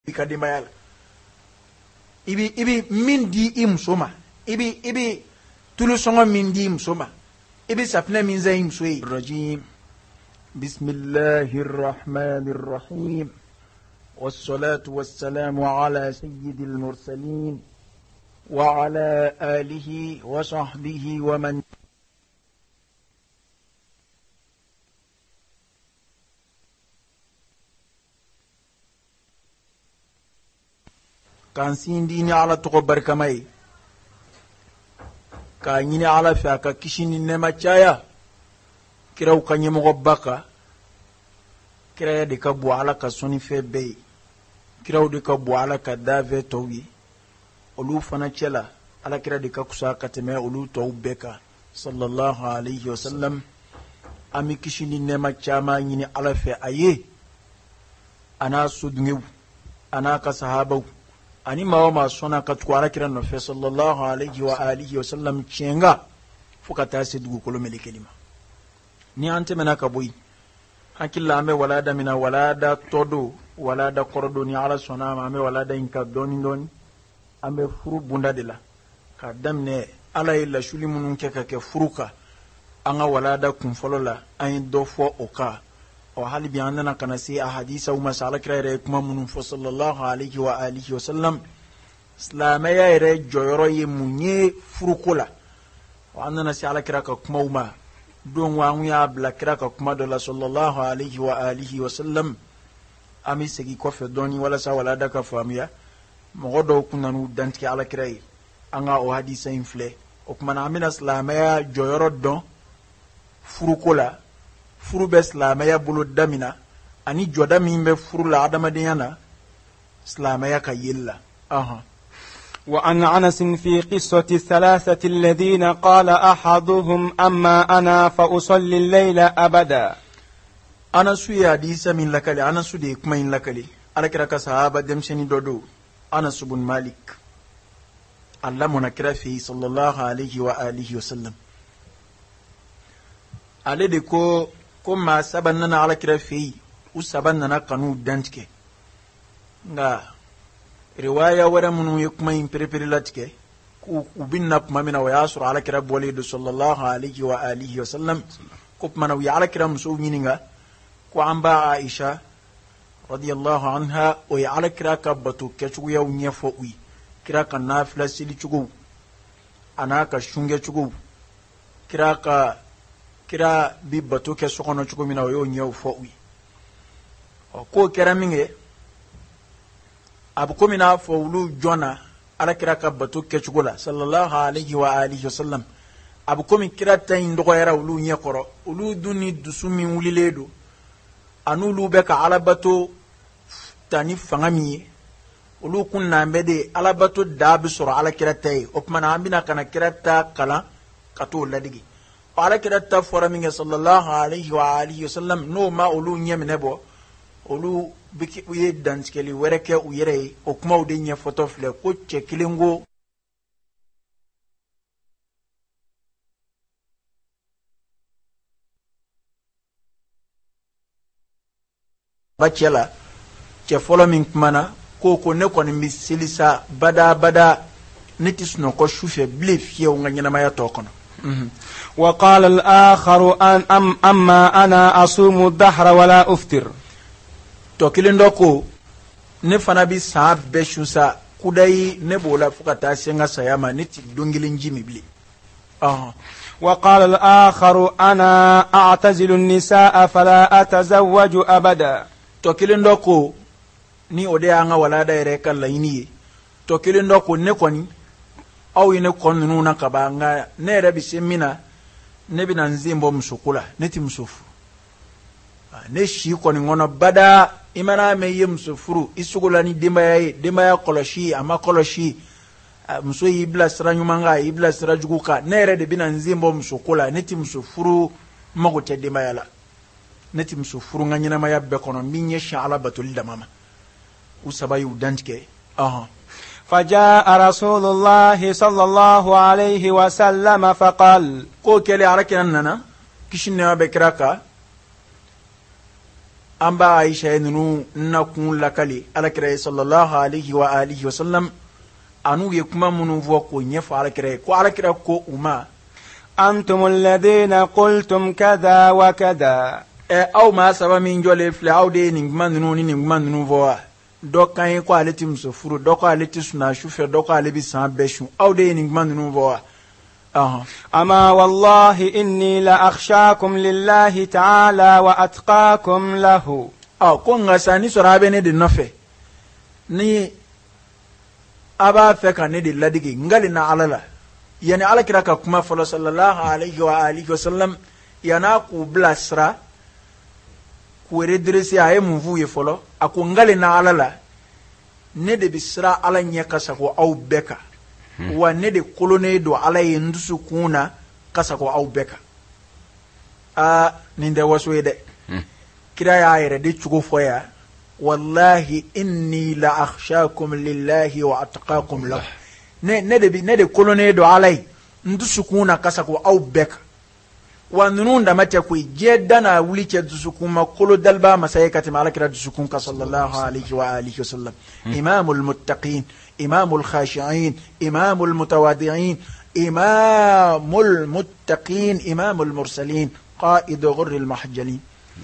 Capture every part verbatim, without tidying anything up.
ikadimayala ibi ibi mindi imsoma ibi ibi tulusongo mindi imsoma ibi sapna minza imsoi rajim bismillahir rahmanir rahim wassalatu wassalamu ala sayyidil mursalin wa ala alihi wa sahbihi wa man kan sindi ni ala to barkamai ka nyini ala fa ka kishini ne machaya kiraw kanye mo baka kira de ka bu ala ka soni fe be kiraw de ka bu ala ka dave towi olu fana chela ala kira de ka kusa ka teme olu to beka sallallahu alayhi wasallam ami kishini ne machama nyini ala fa aye ana sudngu ana ka sahabau ani mawa ma sona ka twara kira no fe sallallahu alayhi wa alihi wa sallam chenga fuka tasi dugu kolo mele kelima ni ante mena ka boy hakilla me walada mina walada todo walada kordo ni ala sona ma me walada inka doni doni ambe furu bunda de la ka damne ala illa shuli munun ke ka ke furuka anga walada kun folola ayin do fo oka o hali bi andana kana si ahadisa uma sala kire kuma munun fo sallallahu alayhi wa alihi wa sallam islamaya ire joyoro ye munye furukola o andana si ala kira ka kuma uma don wa ya bla kira ka kuma do la sallallahu alayhi wa alihi wa sallam ami segi ko fe doni wala sa wala daka famiya mo do kunanu danti ala kira anga o hadisa infle o kuma na amina islamaya joyoro don furukola furu be islamaya bulu damina ani joda min be furu la adamadenya na islamaya ka yella aha wa an Anas fi qissati thalathati alladhina qala ahaduhum amma ana fa usalli al-layla abada Anasu ya hadisa min lakali Anasu de kuma in lakali alakira ka sahaba demsheni dodo Anas ibn Malik Allah munakira fi sallallahu alayhi wa alihi wa sallam ale de ko ko ma saban nana ala kira fi u saban nana kanu dantike nga riwaya wara munu ye kuma in perepere latike ku ubinna kuma mina wa yasur ala kira bole do sallallahu alayhi wa alihi wa sallam ko mana wi ala kira muso nyininga ko amba Aisha radiyallahu anha o ya ala kira ka batu ke chugu ya unyefo wi kira ka nafila sili chugu anaka shunge chugu kira ka kira bi bato ke sokono chuko mina yo nyew fo wi ko kera minge abu ko mina fo wulu jona ala kira ka bato ke chuko la sallallahu alayhi wa alihi wasallam abu ko min kira tay ndo yara wulu nye koro wulu duni dusumi wuliledo anu lu be ka ala bato tani fangami wulu kunna mbede ala bato dabi soro ala kira tay o kuma na ambina kana kira ta kala kato ladigi ala kira ta fora minga sallallahu alayhi wa alihi wasallam no ma olu nyemne bo olu biki uye danskeli wereke uyere o kuma ude nya photo fle ko chekilingo bachela che folo min mana ko ko ne ko ni misilisa bada bada netisno ko shufe blef ye nganyana maya tokono. وقال الآخر أن أم أما أنا أصوم الدهر ولا أفطر توكلين دوكو نفنا بي ساب بشوسا كوداي نبولا فكتا سينغا سياما نتي دونجلين جيمي بلي آه. وقال الآخر أنا أعتزل النساء فلا أتزوج أبدا توكلين دوكو ni ode anga wala da ere kala ini توكلين دوكو nekoni au ine konu na kabanga ne rabi semina ne bina nzimbo msukula neti msufu ne shi koni ngono bada imana me ye msufuru isugula ni dimba ya dimba ya koloshi ama koloshi mso ibla sira nyumanga ibla sira juguka ne rede bina nzimbo msukula neti msufuru magote dimba yala neti msufuru nganyina maya bekono minye shala batul damama usabayu dantike aha فجاء رسول الله صلى الله عليه وسلم فقال كو كلي عركنا ننا كشنا بكراكا amba aisha nunu na kun lakali alakira sallallahu alaihi wa alihi wa sallam anu ye kuma munu vo ko nyefa alakira ko alakira ko uma أنتم الذين قلتم كذا وكذا e aw ma saba min jole fle aw de ni man nunu ni man nunu vo do kan ko aleti muso furu do ko aleti suna shufe do ko alebi san beshu aw de ni man nunu vo aha أما والله إني لأخشاكم لله تعالى وأتقاكم له aw ko ngasani sorabe ne de nofe ni aba fe kan ne de ladigi ngali na alala yani alakira ka kuma falo sallallahu alaihi wa alihi wasallam yana ku blasra ku redresi ay munvu ye folo ako ngale na alala ne de bisra ala nya kasa ko au beka hmm. wa ne de kolone do ala ye ndusu kuna kasa ko au beka a ninde waswede hmm. kira ya ayre de chugo foya wallahi inni la akhshakum lillahi wa atqakum lahu ne ne de ne de kolone do alai ndusukuna kasa ko au beka wa nununda mate ko jedana wuli ce dusukuma kolo dalba masayikati malakira dusukun ka sallallahu alaihi wa alihi wasallam imamul muttaqin imamul khashi'in imamul mutawadi'in imamul muttaqin imamul mursalin qa'id ghurr al mahjalin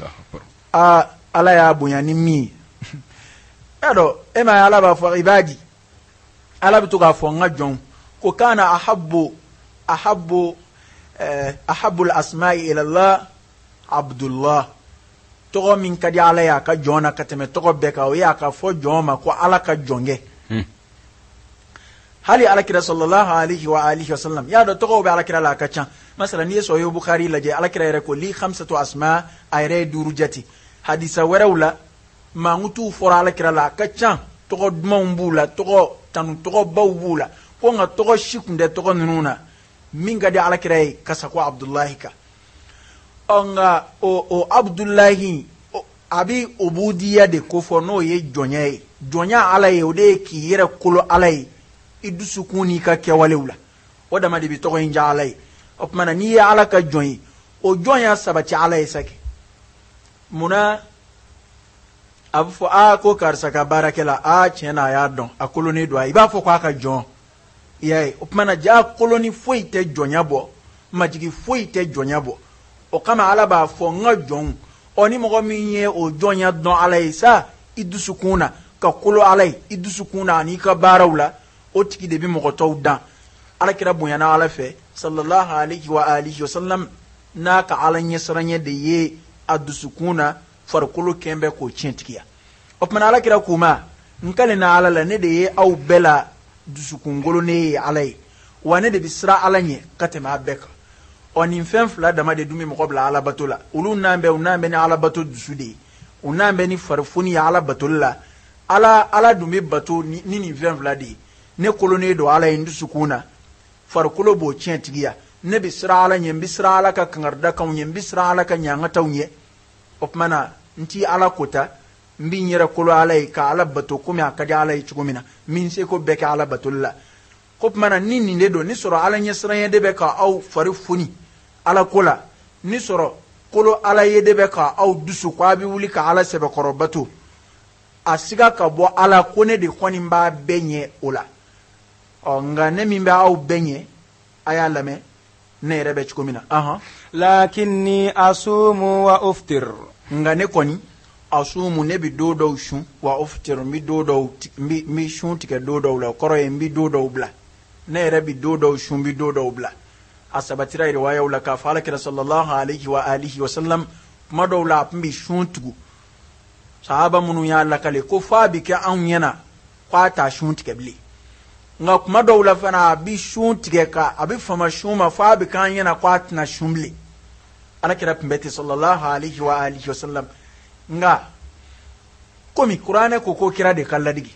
a ala ya bunyani mi ado ema ala ba fo ibadi ala bituga fo ngajon ko kana ahabbu ahabbu ahabbu al-asma'i ila Allah Abdullah togo min kadi ala ya ka jona kateme togo beka o ya ka fo joma ko ala ka jonge hmm. hali ala kira sallallahu alaihi wa alihi wasallam ya do togo be ala kira la ka chan masalan yeso yo bukhari laje ala kira re ko li khamsatu asma ayre durujati hadisa warawla ma ngutu fora ala kira la ka chan togo dmambula togo tanu togo bawbula ko nga togo shikunde togo nununa minga de ala kira kasa ko abdullahi ka onga o o abdullahi o, abi ubudiya de ko fo no ye jonya jonya ala ye de ki yere kulo ala ye idusukuni ka kewalewla wada ma de bi togo inja ala ye op mana ni ya ala ka joyi o jonya sabati ala ye sake muna abu fo a ko karsa ka barakela a chena ya don a koloni do iba fo ko aka jon ye op mana ja koloni foi te jonya bo majigi foi te jonya bo o kama ala ba fo nga jon oni mo mi ye o jonya don ala isa idusukuna ka kolo ala idusukuna ni ka barawla o tiki de bi mo to dan ala kira bunyana ala fe sallallahu alaihi wa alihi wasallam na ka ala nyesranye de ye adusukuna farkolo kembe ko chintikia op mana ala kira kuma nkale na ala la ne de ye au bela dusukungolo ne ala wa ne de bisra ala nye katema beka oni fem fla dama de dumi mo bla ala batola ulu nambe unambe ni ala bato dusude unambe ni farfuni ya ala batola ala ala dumi bato ni ni fem fla de ne kolone do ala indusukuna farkolo bo chintigia ne bisra ala nye bisra ala ka kangarda ka nye bisra ala ka nyanga tawnye op mana nti ala kota mbi nyere kolo alay ka ala bato kumi akadi alay chugumina min se ko beka ala batulla op mana nini ndedo ni soro ala nyesra yede beka au farifuni ala kola ni soro kolo ala yede beka au dusu kwa bi wuli ka ala sebe korobatu asiga ka bo ala kone de kwani mba benye ola o nga ne mimba au benye aya lame ne rebe chugumina aha lakinni asumu wa uftir nga ne koni asumu ne bi dodo shun wa uftir mi dodo mi mi shun tike dodo la koro e mi dodo bla ne re bi dodo shun bi dodo bla asabatira riwaya wala ka fala kira sallallahu alaihi wa alihi wa sallam madawla mbi shun tugu sahaba munu ya Allah kale ko fa bi ka an yana kwata shun tike bli nga kuma dawla fana bi shun tike ka abi fama shuma fa bi kan yana kwata na shumli ala kira pembeti sallallahu alaihi wa alihi wa sallam nga komi qur'ane ko ko kira de kalladigi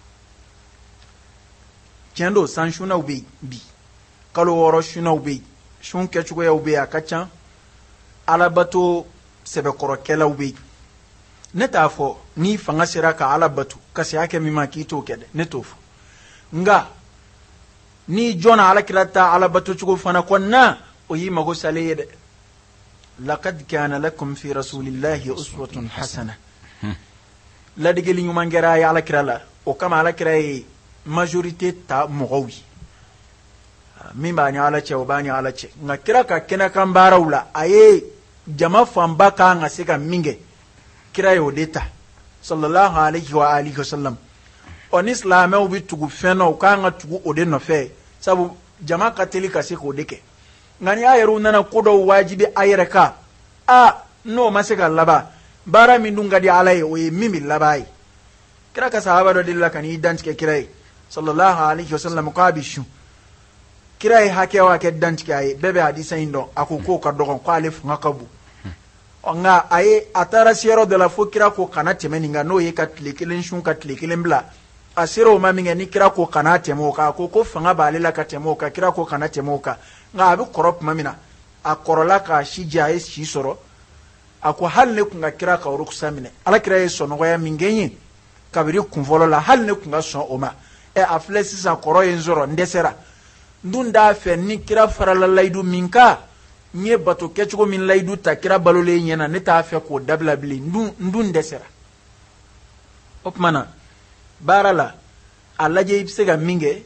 kendo san shuna ubi bi kalo woro shuna ubi shun ke chugo ya ubi akacha ala bato sebe korokela ubi netafo ni fanga sira ka ala batu kasi yake mima kito kede netofo nga ni jona ala kirata ala batu chugo fana konna o yi mago saleye لقد كان لكم في رسول الله أسوة حسنة ladigeli ɲuman kɛra ye alakira la o kama alakira ye majorité ta mɔgɔw ye min b'a ni ala cɛ o b'a ni ala cɛ nka kira ka kɛnɛkan baaraw la a ye jama fanba kan ka se ka min kɛ kira ye o de ta sallallahu alaihi wa alihi wasallam o ni silamɛw bɛ tugu fɛn na u kan ka tugu o de nɔfɛ sabu jama ka teli ka se k'o de kɛ nka ni a yɛrɛw nana ko dɔw wajibi a yɛrɛ kan a n'o ma se ka laban baara min dun ka di ala ye o ye min bɛ laban ye kira ka sahaba dɔ delila ka n'i dantigɛ kira ye sallallahu alaihi wasallam k'a bɛ su kira ye hakɛ o hakɛ dantigɛ a ye bɛɛ bɛ hadisa in dɔn a ko k'o ka dɔgɔn k'ale fanga ka bon nka a ye a taara se yɔrɔ dɔ la fo kira ko kana tɛmɛ nin kan n'o ye ka tile kelen sun ka tile kelen bila a sera o ma min kɛ ni kira ko kana tɛmɛ o kan a ko ko fanga b'ale la ka tɛmɛ o kan kira ko kana tɛmɛ o kan nka a bɛ kɔrɔ tuma min na a kɔrɔla k'a si jɛ a ye si sɔrɔ a ko hali ne tun ka kira ka rukusa minɛ alakira ye sɔnɔgɔya min kɛ n ye kabiri kunfɔlɔ la hali ne tun ka sɔn o ma ɛ a filɛ sisan kɔrɔ ye n sɔrɔ n dɛsɛra n dun t'a fɛ ni kira farala layidu min kan n ye bato kɛcogo min layidu ta kira balolen ɲɛna ne t'a fɛ k'o dabila bilen n dun dɛsɛra o tuma na baara la a lajɛ i bɛ se ka min kɛ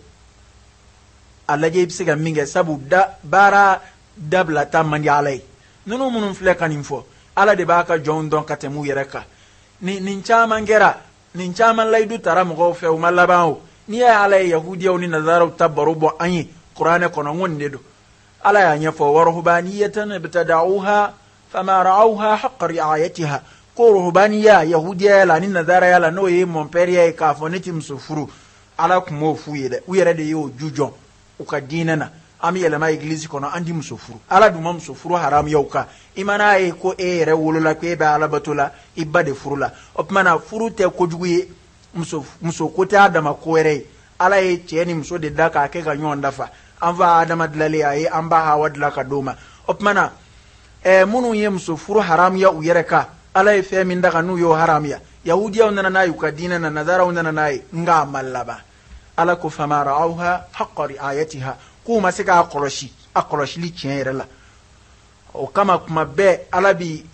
a lajɛ i bɛ se ka min kɛ sabu da baara dabila ta man di ala ye ninnu minnu filɛ ka nin fɔ ala de b'a ka jɔnw dɔn ka tɛmɛ u yɛrɛ kan nin nin caman kɛra nin caman layidu tara mɔgɔw fɛ u ma laban o n'i y'a ye ala ye yahudiyaw ni nazaraw ta baro bɔ an ye kuranɛ kɔnɔ n ko nin de don ala y'a ɲɛfɔ wa ruhbaniyatan ibtada'uha fama ra'awha haqqa ri'ayatiha ko ruhbaniya yahudiya la ni nazaraya la n'o ye mɔnpɛriya ye k'a fɔ ne ti muso furu ala tun m'o f'u ye dɛ u yɛrɛ de y'o ju jɔn u ka diinɛ na an bɛ yɛlɛma egilizi kɔnɔ an ti muso furu ala dun ma muso furu haramuyaw kan i man'a ye ko e yɛrɛ wolola ko e bɛ ala bato la i ba de furu la o tuma na furu tɛ kojugu ye muso muso ko tɛ a dama ko wɛrɛ ye ala ye cɛ ni muso de da k'a kɛ ka ɲɔgɔn dafa an fa adama dilalen a ye an ba hawa dilan ka d'o ma o tuma na ɛɛ minnu ye muso furu haramuya u yɛrɛ kan ala ye fɛn min da kan n'u y'o haramuya yahudiyaw nana n'a ye u ka diinɛ na nazaraw nana n'a ye nka a ma laban ala ko fama ra'awha haqqa ri'ayatiha k'u ma se k'a kɔlɔsi a kɔlɔsili tiɲɛ yɛrɛ la o kama kuma bɛɛ ala bi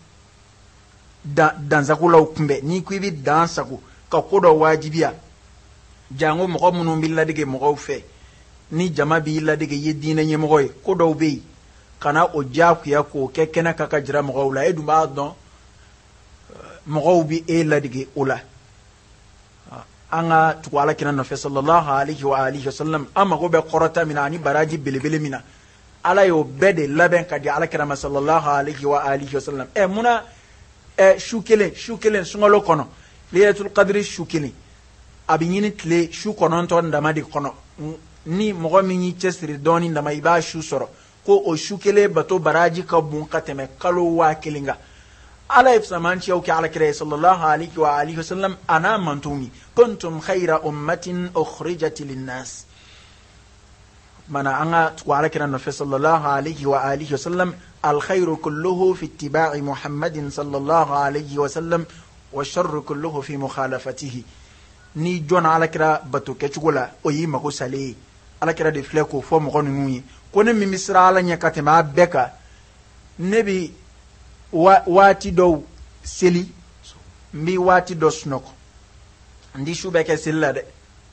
dansagolaw kunbɛn n'i ko i bɛ dan sago ka ko dɔ wajibiya jango mɔgɔ minnu bɛ ladege mɔgɔw fɛ ni jama b'i ladege i ye diinɛ ɲɛmɔgɔ ye ko dɔw bɛ yen kana o diyagoya k'o kɛ kɛnɛ kan ka jira mɔgɔw la e dun b'a dɔn mɔgɔw bɛ e ladege o la an ka tugu alakira nɔfɛ sallallahu alaihi wa alihi wa sallam an mago bɛ kɔrɔta min na ani baraji belebele min na ala y'o bɛɛ de labɛn ka di alakira ma sallallahu alaihi wa alihi wa sallam ɛ munna ɛ su kelen su kelen sunkalo kɔnɔ laylatul qadri su kelen a bɛ ɲini tile su kɔnɔntɔn dama de kɔnɔ ni mɔgɔ min y'i cɛsiri dɔɔni dama i b'a su sɔrɔ ko o su kelen bato baraji ka bon ka tɛmɛ kalo waa kelen kan ala ye samanciyaw kɛ alakira ye sallallahu alaihi wa alihi wa sallam a n'a mantonw ye kuntum khayra ummatin ukhrijat linnas mana an ka tugu alakira nɔfɛ sallallahu alaihi wa alihi wa sallam alkhayru kulluhu fi ittiba'i muhammadin sallallahu alaihi wa sallam wa sharru kulluhu fi mukhalafatihi ni jɔnna alakira bato kɛcogo la o y'i mago sale ye alakira de filɛ k'o fɔ mɔgɔ ninnu ye ko ne min bɛ siran ala ɲɛ ka tɛmɛ a bɛɛ kan ne bɛ waati dɔw seli n bɛ waati dɔ sunɔgɔ n di su bɛ kɛ seli la dɛ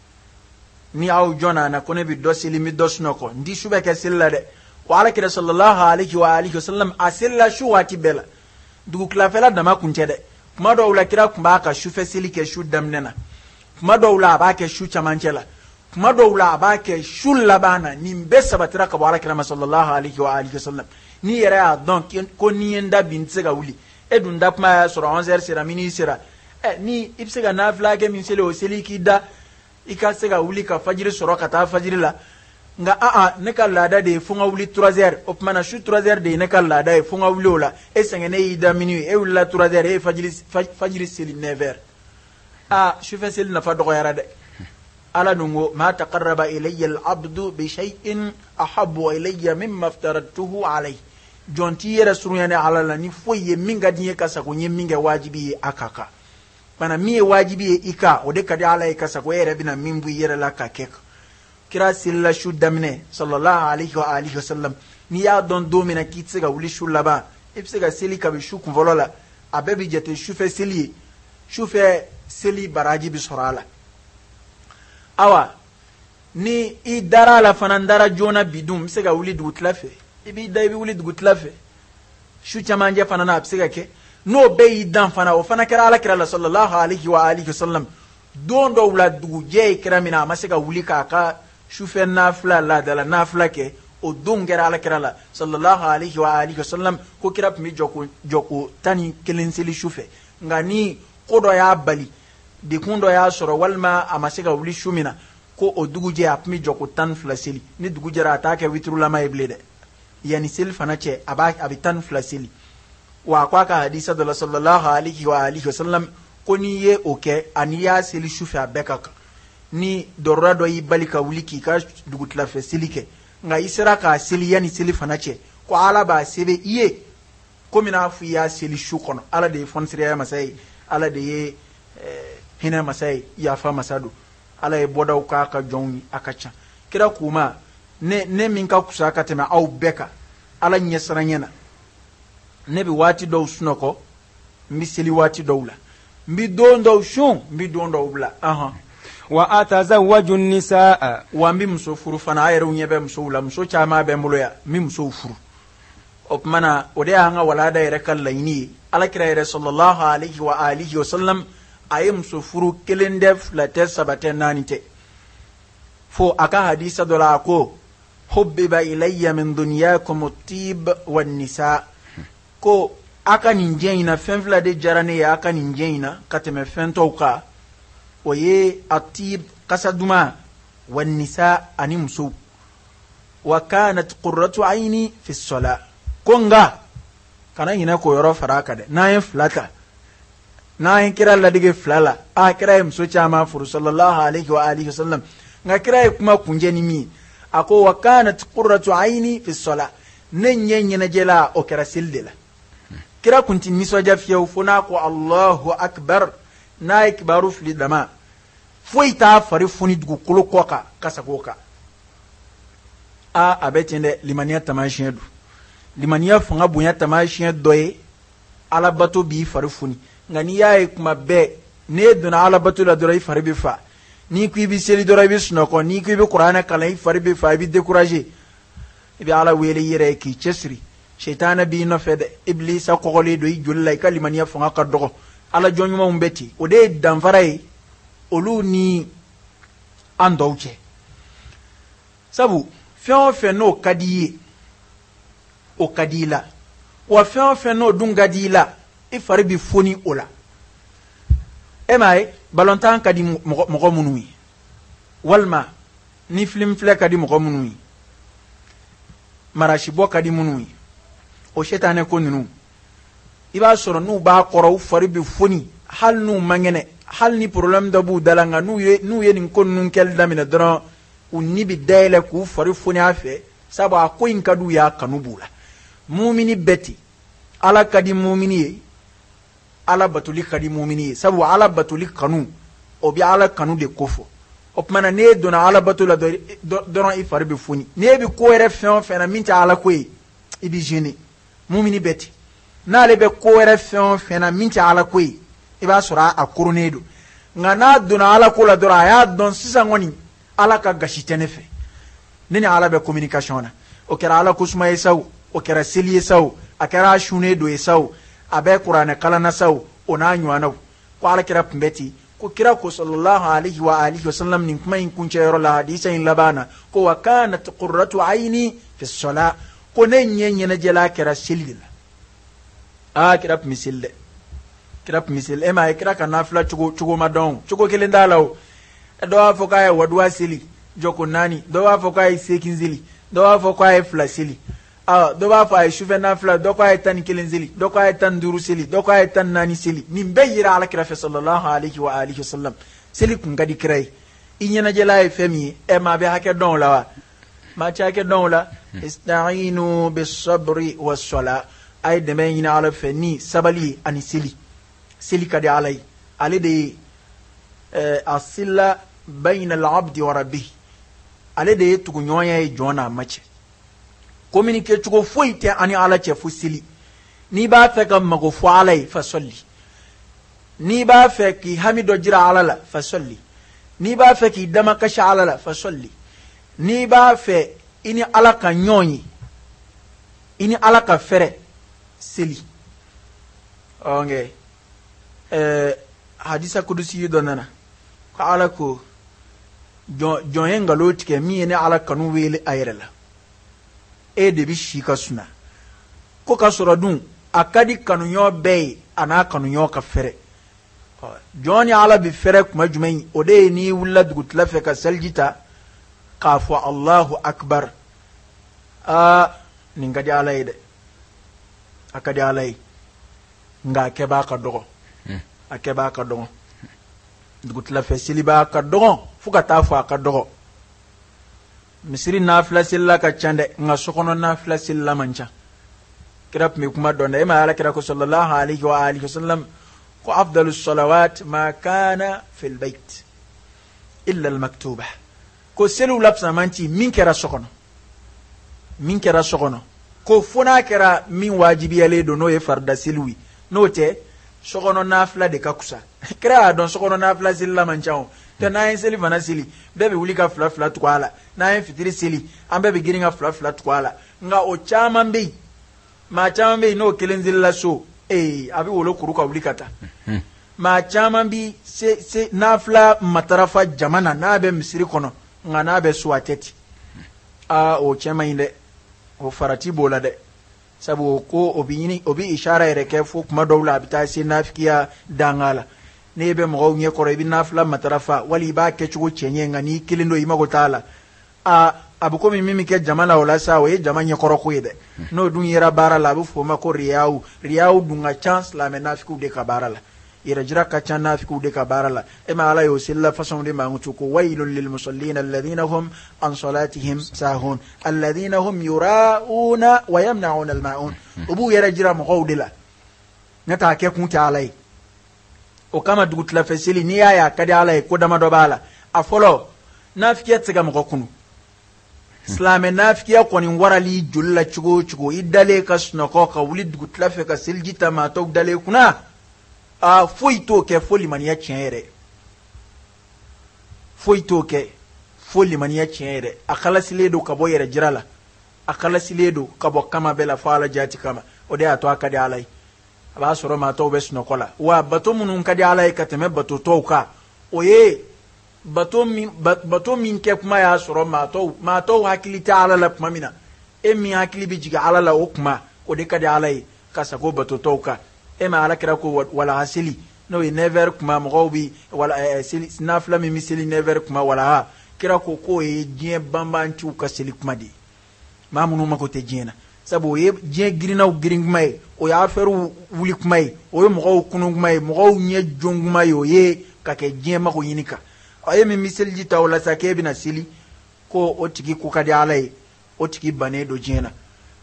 ni aw jɔnna na ko ne bɛ dɔ seli n bɛ dɔ sunɔgɔ n di su bɛ kɛ seli la dɛ wa alakira sallallahu alaihi wa alihi wa sallam a seli la su waati bɛɛ la dugu tilafɛla dama kun tɛ dɛ kuma dɔw la kira tun b'a ka sufɛ seli kɛ su daminɛ na kuma dɔw la a b'a kɛ su camancɛ la kuma dɔw la a b'a kɛ su laban na nin bɛɛ sabatira ka bɔ alakira ma sallallahu alaihi wa alihi wa sallam n'i yɛrɛ y'a dɔn ko n'i ye n da bi n tɛ se ka wuli e dun da kuma y'a sɔrɔ onze heures sera mini sera ɛ ni i bɛ se ka nafila kɛ min seli o seli k'i da i ka se ka wuli ka fajiri sɔrɔ ka taa fajiri la nka an an ne ka laada de ye fo n ka wuli trois heures o tuma na su trois heures de ye ne ka laada ye fo n ka wuli o la e sɛgɛnnen y'i da mini ye e wulila trois heures e ye fajiri fajiri seli neuf heures aa sufɛ seli nafa dɔgɔyara dɛ ala dun ko ma taqarraba ilayya al-abdu bi shay'in ahabbu ilayya mimma aftaradtuhu alayhi jɔn t'i yɛrɛ surunya ne ala la ni foyi ye min ka di n ye ka sago n ye min kɛ wajibi ye a ka kan bana min ye wajibi ye i kan o de ka di ala ye ka sago e yɛrɛ bɛna min bɔ i yɛrɛ la ka kɛ kira selila su daminɛ sallallahu alaihi wa alihi wa sallam n'i y'a dɔn don min na k'i tɛ se ka wuli su laban i bɛ se ka seli kabi su kunfɔlɔ la a bɛɛ bɛ jate sufɛ seli ye sufɛ seli baraji bi sɔrɔ a la awa ni i dara la fana dara joona bi dun bɛ se ka wuli dugutila fɛ i b'i da i bɛ wuli dugutila fɛ su camancɛ fana na a bɛ se ka kɛ n'o bɛɛ y'i dan fana o fana kɛra alakira la sallallahu alaihi wa alihi wasallam don dɔw la dugujɛ ye kɛra min na a ma se ka wuli k'a ka sufɛ nafila laadala nafila kɛ o don kɛra alakira la sallallahu alaihi wa alihi wasallam ko kira tun bɛ jɔko jɔko tan ni kelen seli sufɛ nka ni ko dɔ y'a bali dekun dɔ y'a sɔrɔ walima a ma se ka wuli su min na ko o dugujɛ a tun bɛ jɔko tan ni fila seli ni dugu jɛra a t'a kɛ witirulama ye bilen dɛ yanni seli fana cɛ a b'a a bɛ tan ni fila seli wa a ko a ka hadisa dɔ la sallallahu alaihi wa alihi wasallam ko n'i ye o kɛ ani y'a seli sufɛ a bɛɛ ka kan ni dɔrɔra dɔ y'i bali ka wuli k'i ka dugutilafɛ seli kɛ nka i sera k'a seli yanni seli fana cɛ ko ala b'a sɛbɛn i ye komi n'a fɔ i y'a seli su kɔnɔ ala de ye fɔnisiriya masa ye ala de ye hinɛ masa ye yafa masa don ala ye bɔdaw k'a ka jɔnw ye a ka ca kira kuma ne ne min ka kusa ka tɛmɛ aw bɛɛ kan ala ɲɛsiranɲɛ na ne bɛ waati dɔw sunɔgɔ n bɛ seli waati dɔw la n bɛ don dɔw sun n bɛ don dɔw bila ahan wa atazawwaju nisaa wa n bɛ muso furu fana a yɛrɛw ɲɛ bɛ musow la muso caman bɛ n bolo yan n bɛ musow furu o tuma na o de y'an ka walada yɛrɛ ka laɲini ye alakira yɛrɛ sallallahu alaihi wa alihi wa sallam a ye muso furu kelen tɛ fila tɛ saba tɛ naani tɛ fo a ka hadisa dɔ la a ko hubbiba ilayya min dunyakum at-tib wan-nisa ko a ka nin diɲɛ in na fɛn fila de diyara ne ye a ka nin diɲɛ in na ka tɛmɛ fɛn tɔw kan o ye at-tib kasa duman wan-nisa ani musow wa kanat qurratu ayni fi as-salat ko nka kana ɲinɛ k'o yɔrɔ fara a kan dɛ n'an ye fila ta n'an ye kira ladege fila la a kira ye muso caman furu sallallahu alaihi wa alihi wasallam nka kira ye kuma kuncɛ ni min a ko wa kanat qurratu ayni fi as-salat ne ɲɛ ɲɛnajɛ la o kɛra seli de la kira kun ti nisɔndiya fiyewu fo n'a ko allahu akbar n'a ye kibaru fili dama foyi t'a fari funi dugukolo kɔ kan ka sago o kan a a bɛ ten dɛ limaniya taamasiyɛn don limaniya fanga bonya taamasiyɛn dɔ ye alabato b'i fari funi nka n'i y'a ye kuma bɛɛ n'e donna alabato la dɔrɔn i fari bɛ fa n'i ko i bɛ seli dɔrɔn i bɛ sunɔgɔ n'i ko i bɛ kuranɛ kalan i fari bɛ fa i bɛ découragé i bɛ ala wele i yɛrɛ ye k'i cɛsiri shetana b'i nɔfɛ dɛ ibilisa kɔgɔlen don i joli la i ka limaniya fanga ka dɔgɔ ala jɔn ɲumanw bɛ ten o de ye danfara ye olu ni an dɔw cɛ sabu fɛn o fɛn n'o ka di i ye o ka di i la wa fɛn o fɛn n'o dun ka di i la i fari bɛ foni o la e m'a ye balontan ka di mɔgɔ mɔgɔ minnu ye walima ni film filɛ ka di mɔgɔ minnu ye marasibɔ ka di minnu ye o setanɛ ko ninnu i b'a sɔrɔ n'u b'a kɔrɔ u fari bɛ foni hali n'u man kɛnɛ hali ni problème dɔ b'u da la nka n'u ye n'u ye nin ko ninnu kɛli daminɛ dɔrɔn u ni bɛ dayɛlɛ k'u fari foni a fɛ sabu a ko in ka d'u ye a kanu b'u la mumini bɛɛ ten ala ka di mumini ye ala batoli ka di mumini ye sabu ala batoli kanu o bɛ ala kanu de ko fɔ o tuma na n'e donna ala bato la dɔrɔn i fari bɛ foni n'e bɛ ko wɛrɛ fɛn o fɛn na min tɛ ala ko ye i bɛ gêné mumini bɛɛ ten n'ale bɛ ko wɛrɛ fɛn o fɛn na min tɛ ala ko ye i b'a sɔrɔ a koronnen don nka n'a donna ala ko la dɔrɔn a y'a dɔn sisan kɔni ala ka gasi tɛ ne fɛ ne ni ala bɛ communication na o kɛra ala ko suma ye sa o o kɛra seli ye sa o a kɛra a sunnen don ye sa o a bɛ kuranɛ kalan na sa o o n'a ɲɔgɔnnaw ko ala kɛra kun bɛ ten ko kira ko sallallahu alaihi wa alihi wa sallam nin kuma in kuncɛyɔrɔ la hadisa in laban na ko wa kanat qurratu ayni fi salat ko ne ɲɛ ɲɛnajɛla kɛra seli de la a kira tun bɛ seli dɛ kira tun bɛ seli e m'a ye kira ka nafila cogo cogo ma dɔn cogo kelen t'a la o dɔ b'a fɔ k'a ye waduwa seli jɔko naani dɔ b'a fɔ k'a ye sekin seli dɔ b'a fɔ k'a ye fila seli dɔ b'a fɔ a ye sufɛ nafila dɔ ko a ye tan ni kelen seli dɔ ko a ye tan ni duuru seli dɔ ko a ye tan ni naani seli nin bɛɛ yera ala kira fɛ sallallahu alaihi wa alihi wa sallam seli kun ka di kira ye i ɲɛnajɛla ye fɛn min ye ɛ maa bɛ hakɛ dɔn o la wa maa tɛ hakɛ dɔn o la istainu bisabri wasala a ye dɛmɛ ɲini ala fɛ ni sabali ye ani seli seli ka di ala ye ale de ye a sila bayna al-abdi wa rabbihi ale de ye tuguɲɔgɔnya ye jɔn n'a ma cɛ communiquer cogo foyi tɛ ani ala cɛ fo seli n'i b'a fɛ ka mago fɔ ala ye fa sɔli n'i b'a fɛ k'i hami dɔ jira ala la fasolli, n'i b'a fɛ k'i dama kasi ala la fasolli, n'i b'a fɛ i ni ala ka ɲɔgɔn ye, i ni ala ka fɛrɛ seli. ɔnge ɛɛ hadisa kudusi dɔ nana ko ala ko jɔn jɔn ye nkalon tigɛ min ye ne ala kanu wele a yɛrɛ la, e de bi si ka suna, ko ka sɔrɔ dun a ka di kanuɲɔgɔn bɛɛ ye a n'a kanuɲɔgɔn ka fɛrɛ. jɔn ni ala bi fɛrɛ kuma jumɛn o de ye n'i wulila dugutila fɛ ka seliji ta k'a fɔ allahu akbar. aa nin ka di ala ye dɛ, a ka di ala ye, nka a kɛ b'a ka dɔgɔ, a kɛ b'a ka dɔgɔ. dugutila fɛ seli b'a ka dɔgɔ fo ka taa fɔ a ka dɔgɔ. misiri nafila selila ka ca dɛ, nka sokɔnɔ nafila selila man ca. kira tun bɛ kuma dɔn dɛ, e ma ala kira ko sallallahu alaihi wa alihi wa sallam ko afdalu salawat ma kana fil bait illa al maktuba, ko seliw lapsa man ci min kɛra sokɔnɔ, min kɛra sokɔnɔ, ko fo n'a kɛra min wajibiyalen don n'o ye farida seliw ye, n'o tɛ sokɔnɔ nafila de ka kusa. kira y'a dɔn sokɔnɔ nafila selila man ca o, tɛ n'an ye seli fana seli bɛɛ bɛ wuli ka fila fila tugu a la, n'an ye fitiri seli an bɛɛ bɛ girin ka fila fila tugu a la, nka o caman bɛ yen, maa caman bɛ yen n'o kelen selila so, ee a bɛ wolo kuru ka wuli ka taa. maa caman bi se se nafila matarafa jama na n'a bɛ misiri kɔnɔ nka n'a bɛ so a tɛ ten. aa o cɛ man ɲi dɛ, o farati b'o la dɛ, sabu ko o bi ɲini o bi ishara yɛrɛ kɛ fo kuma dɔw la a bɛ taa se nafikiya danga la. n'e bɛ mɔgɔw ɲɛ kɔrɔ i bɛ nafila matarafa wali i b'a kɛ cogo cɛ ɲɛ nka n'i kelen don i mago t'a la, aa a bɛ komi min bɛ kɛ jama la o la sa o ye jama ɲɛkɔrɔ ko ye dɛ. n'o dun yera baara la a bɛ fɔ o ma ko riyawu, riyawu dun ka ca silamɛ nafikiw de ka baara la, yɛrɛjira ka ca nafikiw de ka baara la. e ma ala y'o selila façon de mangu to ko waylun lil musallina alladhina hum an salatihim sahun alladhina hum yura'una wa yamna'una al ma'un. o b'u yɛrɛjira mɔgɔw de la, ne t'a kɛ kun tɛ ala ye. o kama dugutila fɛ seli n'i y'a ye a ka di ala ye ko dama dɔ b'a la. a fɔlɔ nafikiya tɛ se ka mɔgɔ kunu, silamɛ nafikiya kɔni warali joli la cogo o cogo i dalen ka sunɔgɔ ka wuli dugutila fɛ ka seliji ta maa tɔw dalen kunna, a foyi t'o kɛ fo limaniya tiɲɛ yɛrɛ, foyi t'o kɛ fo limaniya tiɲɛ yɛrɛ. a kalasilen don ka bɔ yɛrɛ jira la, a kalasilen don ka bɔ kama bɛɛ la fo ala jati kama. o de y'a to a ka di ala ye, a b'a sɔrɔ maa tɔw bɛ sunɔgɔ la. wa bato minnu ka di ala ye ka tɛmɛ bato tɔw kan o ye bato min bato min kɛ kuma y'a sɔrɔ maa tɔw maa tɔw hakili tɛ ala la tuma min na, e min hakili bɛ jigin ala la o kuma o de ka di ala ye ka sago bato tɔw kan. e ma ala kira ko walaha seli n'o ye neuf heures kuma mɔgɔw bi wala seli nafila min bɛ seli neuf heures kuma walaha, kira ko k'o ye diɲɛ banbanciw ka seli kuma de ye, maa minnu mako tɛ diɲɛ na, sabu o ye diɲɛ girinnaw girin kuma ye, o ye affaire wuli kuma ye, o ye mɔgɔw kunun kuma ye, mɔgɔw ɲɛ jon kuma ye, o ye ka kɛ diɲɛ mako ɲini kan. a ye min bɛ seliji ta o la sa k'e bɛna seli ko o tigi ko ka di ala ye, o tigi bannen don diɲɛ na,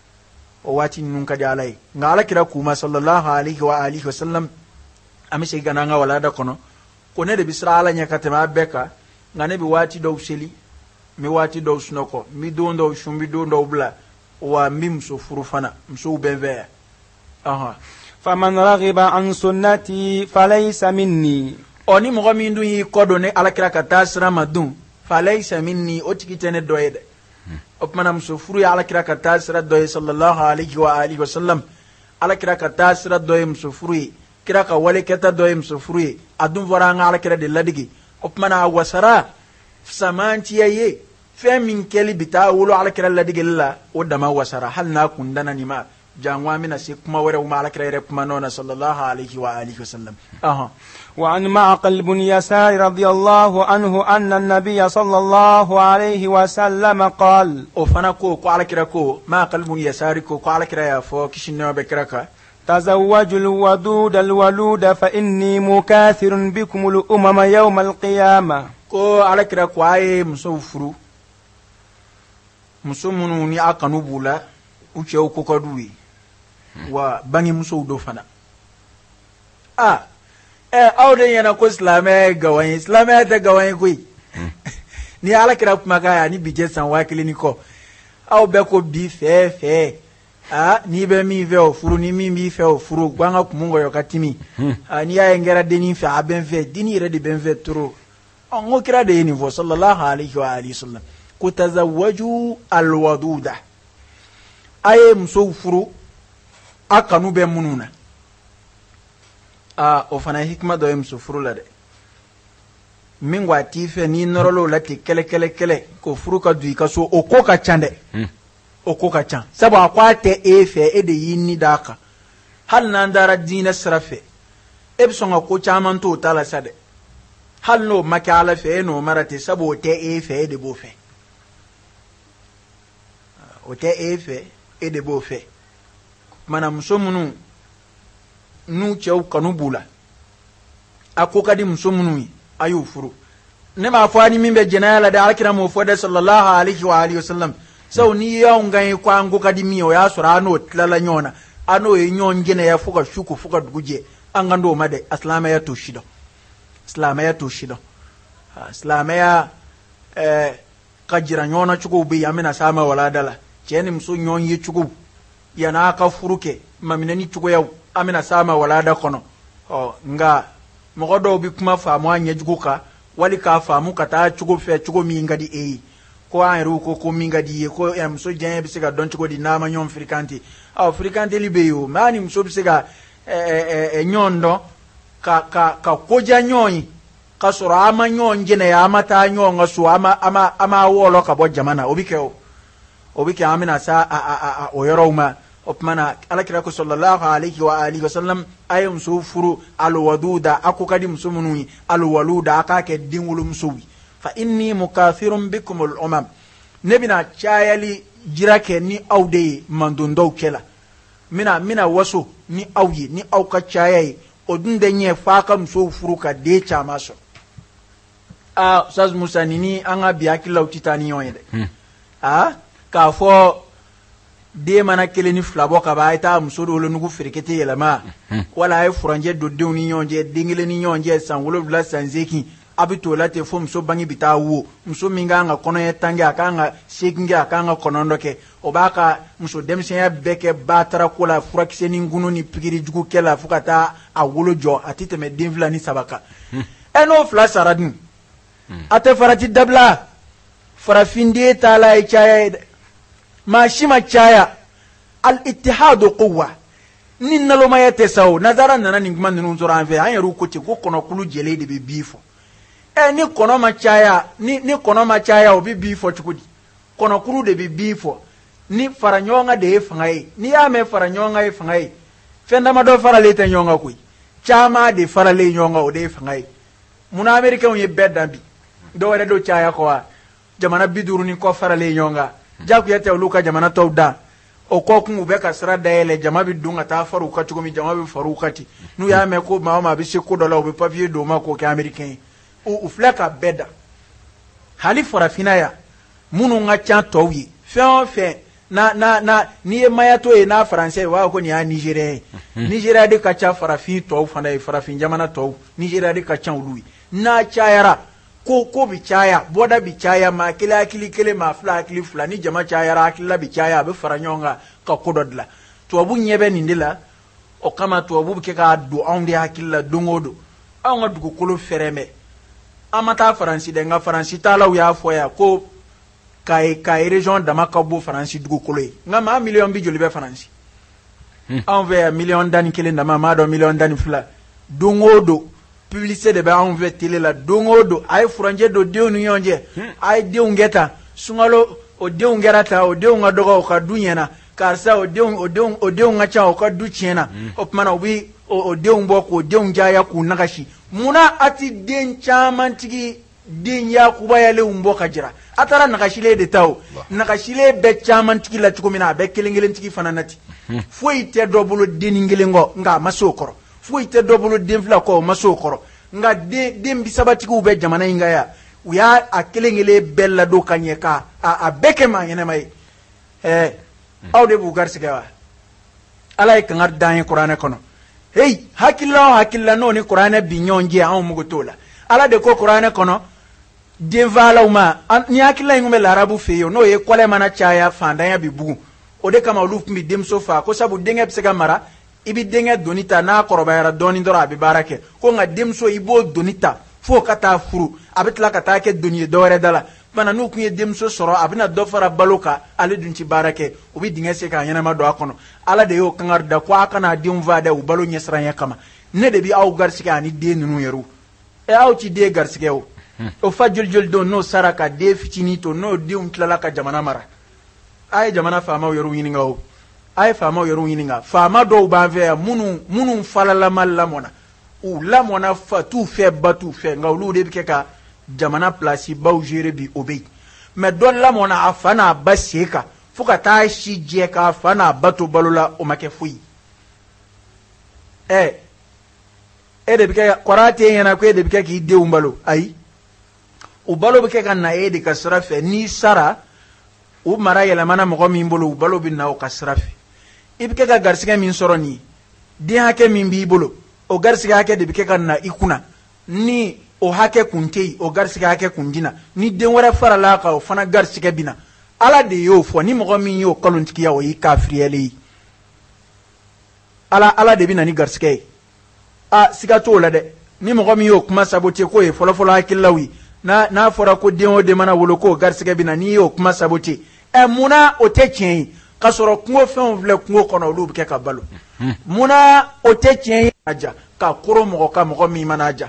o waati ninnu ka di ala ye. nka ala kira kuma sallallahu alaihi wa alihi wa sallam an bɛ segin ka n'an ka walanda kɔnɔ ko ne de bɛ siran ala ɲɛ ka tɛmɛ a bɛɛ kan, nka ne bɛ waati dɔw seli, n bɛ waati dɔw sunɔgɔ, n bɛ don dɔw sun, n bɛ don dɔw bila, wa n bɛ muso furu fana, musow bɛ n fɛ yan. ɔhɔn. faman raghiba an sunnati falaysa minni. ɔ ni mɔgɔ min dun y'i kɔ don ne alakira ka taa sira ma dun falaysa minni o tigi tɛ ne dɔ ye dɛ. o tumana muso furu ye alakira ka taa sira dɔ ye sallallahu alaihi wa alihi wa sallam, alakira ka taa sira dɔ ye muso furu ye, kira ka wale kɛta dɔ ye muso furu ye, a dun fɔra an ka alakira de ladigi. o tumana a wasara samantiya ye fɛn min kɛli bi taa wolo alakira ladigili la o dama wasara, hali n'a kun danna nin ma jango an bɛna se kuma wɛrɛw ma alakira yɛrɛ kuma nɔ na sallallahu alaihi wa alihi wa sallam. ɔhɔn. وعن معقل بن يسار رضي الله عنه أن النبي صلى الله عليه وسلم قال وفنكو قال كراكو معقل بن يسار كو قال كرايا فو كشنو بكراكا تزوجوا الودود الولود فإني مكاثر بكم الأمم يوم القيامة. كو على كراكو أي مسوفرو مسومنو ني أكنو بولا وشيو كوكادوي وبني مسو دوفنا آه eh awde yana ko islame gawan islame ta gawan kui ni ala kira kuma ga ya ni bije san wakili ni ko aw be ko bi fe fe a ni be mi fe o furu ni mi mi fe o furu gwanga kumungo yokatimi a ni ya ngera deni fe a ben fe dini re de ben fe tro on kira de ni vo sallallahu alaihi wa alihi wasallam kutazawwaju alwaduda aye muso furu akanu be mununa a o fana hikma do muso furu la de min gwati fe ni norolo lati kele kele kele ko furu ka du ka so o ko ka chande hmm. o ko ka chan sabo akwate e fe e de yinni daka hal nan dara dina srafe e bisonga ko chaman to tala sade hal no makala fe no marate sabo te e fe e de bo fe o te e fe e de bo fe mana musomunu nu chew kanu bula akoka di musomunu ayu furu ne ma fani mimbe jenala da alkira mo fode sallallahu alaihi wa alihi wasallam so ni ya ngai kwa ngo kadimi o ya sura no tlala nyona ano e nyonje ne ya fuka shuku fuka duguje angando made aslama ya toshido islama ya toshido islama ya eh kajira nyona chuko bi amina sama wala dala cheni mso nyonye chuko yana ka furuke maminani chuko ya amina sama wala da kono o nga mogodo bi kuma famu anya juguka wali ka famu kata chugo fe chugo mi ngadi e ko anru ko ko mi ngadi ko em so jen bi siga don chugo di nama nyom frikanti aw frikanti libeyo mani mso bi siga e e nyondo ka ka ka koja nyoi ka sura ama nyonje ne ama ta nyonga su ama ama ama wolo ka bo jamana obike o obike amina sa a a a o yoroma opmana alakira ko sallallahu alaihi wa alihi wasallam ayum sufuru alwaduda akukadi musumuni alwaluda akake dingulu musuwi fa inni mukathirun bikum al-umam nebina chayali jirake ni awde mandundo kela mina mina waso ni awyi ni awka chayayi odunde nye faka musufuru ka de chamaso a saz musa nini anga biakila utitani yoyede hmm. a ka fo de mana keleni flabo ka ba ita musodo lo nugu firikete yelama wala ay furanje do de ni nyonje dingile ni nyonje sanwolo bla sanzeki abito late fo muso bangi bitawo muso minga nga kono yetange akanga shekinge akanga kono ndoke obaka muso demsen ya beke batara kola furakiseni ngunu ni pigiri jugu kela fukata awolo jo atite me dinvla ni sabaka eno fla saradin ate farati dabla farafinde tala e chaya ما شما تشايا الاتحاد قوة نين نلو ما يتساو نظرا نانا نجمان ننظر عن في عين روكوتي كوكونا كلو جليد بي بيفو اي ني كونا ما تشايا ني ني كونا ما تشايا وبي بيفو تشكودي كونا كلو دي بي بيفو ni faranyonga de fangai ni ame faranyonga e fangai fenda ma do farale te nyonga kuy chama de farale nyonga o de fangai muna amerika on ye bedambi do wala do chaya ko jamana biduru ni ko farale nyonga jaku yate uluka jamana tawda o ko kun ube kasra daele jama bi dunga ta faru ka tugo mi jama bi faru kati nu ya me ko ma ma bi se ko dola ube papier do ma ko ke americain o uflaka beda hali fora finaya munu nga chan towi fe on fe na na na ni maya to e na français wa ko ni a nigeria nigeria de ka cha fara fi to fana e fara fi jamana to nigeria de ka chan ului na chayara ko ko bi chaya boda bi chaya ma kila akili kele ma fla akili fla ni jama chaya ra akila bi chaya be faranyonga ka kododla to bu nyebe ni ndila o kama to bu ke ka do onde akila dongodo anga dugo kolo fereme amata faransi de nga faransi tala u ya foya ko kai kai region damaka bo faransi dugo kolo nga ma million bi joli be faransi envers million dani kele ndama ma do million dani fla dongodo publicité de ba on veut télé la dongodo ay franje do de onu yonje ay de ungeta sungalo o de ungerata o de unga dogo ka dunyena karsa o de o de o de unga cha o ka duchena o mana obi o de umbo ko de unja ya ku nagashi muna ati den chaman tigi den ya ku ba yale umbo ka jira atara nagashi le de taw nagashi le be chaman tigi la tuko mina be kelengelen tigi fananati foi te dobulo deningelengo nga masokoro foi te dobulo denfla ko masokoro nga de dembi sabati ko be jamana inga ya uya akelengele bella do kanyeka a, a beke ma yene mai eh awde bu garsiga ala e kangar dan qur'ana kono hey hakilla hakilla no ni qur'ana bi nyonje an mugotola ala de ko qur'ana kono denvala uma ni hakilla ngume larabu feyo no ye kole mana chaya fanda ya bibu o de kama olu tun bɛ denmuso faa ko sabu denkɛ bɛ se ka mara i bɛ denkɛ doni ta n'a kɔrɔbayara dɔɔnin dɔrɔn a bɛ baara kɛ ko nka denmuso i b'o doni ta fo ka taa furu a bɛ tila ka taa kɛ doni ye dɔwɛrɛ da la fana n'u tun ye denmuso sɔrɔ a bɛna dɔ fara balo kan ale dun ti baara kɛ u bɛ dingɛ se k'a ɲɛnama don a kɔnɔ ala de y'o kangari da ko a kana denw faa dɛ u balo ɲɛsiranya kama ne de bɛ aw garisɛgɛ ani den ninnu yɛrɛ ɛ aw ti den garisɛgɛ o o fa joli joli don n'o sara ka den fitinin to n'o denw tilala ka jamana mara a ye jamana faamaw yɛrɛ ɲininka o a ye faamaw yɛrɛ ɲininka faama dɔw b'an fɛ yan minnu minnu falalama lamɔna u lamɔna fa t'u fɛ ba t'u fɛ nka olu de bɛ kɛ ka jamana pilasi baw gere bi o bɛ yen mɛ dɔ lamɔna a fa n'a ba sen kan fo ka taa si jɛ k'a fa n'a ba to balo la o ma kɛ foyi ɛ e de bɛ kɛ kɔrɔ tɛ ɲɛna ko e de bɛ kɛ k'i denw balo ayi u balo bɛ kɛ ka na e de ka sira fɛ n'i sara u mara yɛlɛmana mɔgɔ min bolo u balo bɛ na o ka sira fɛ i bɛ kɛ ka garisɛgɛ min sɔrɔ nin ye den hakɛ min b'i bolo o garisɛgɛ hakɛ de bɛ kɛ ka na i kunna ni o hakɛ kun tɛ yen o garisɛgɛ hakɛ kun dina ni den wɛrɛ farala kan o fana garisɛgɛ bɛ na ala de y'o fɔ ni mɔgɔ min y'o kalontigiya o y'i kafiriyalen ye ala ala de bɛ na ni garisɛgɛ ye a siga t'o la dɛ ni mɔgɔ min y'o kuma sabote k'o ye fɔlɔfɔlɔ hakililaw ye n'a n'a fɔra ko den o den mana wolo k'o garisɛgɛ bɛ na n'i y'o kuma sabote ɛ munna o tɛ tiɲɛ ye k'a sɔrɔ kungo fɛnw filɛ kungo kɔnɔ olu bɛ kɛ ka balo munna o tɛ tiɲɛ ye a ja ka koro mɔgɔ ka mɔgɔ min mana ja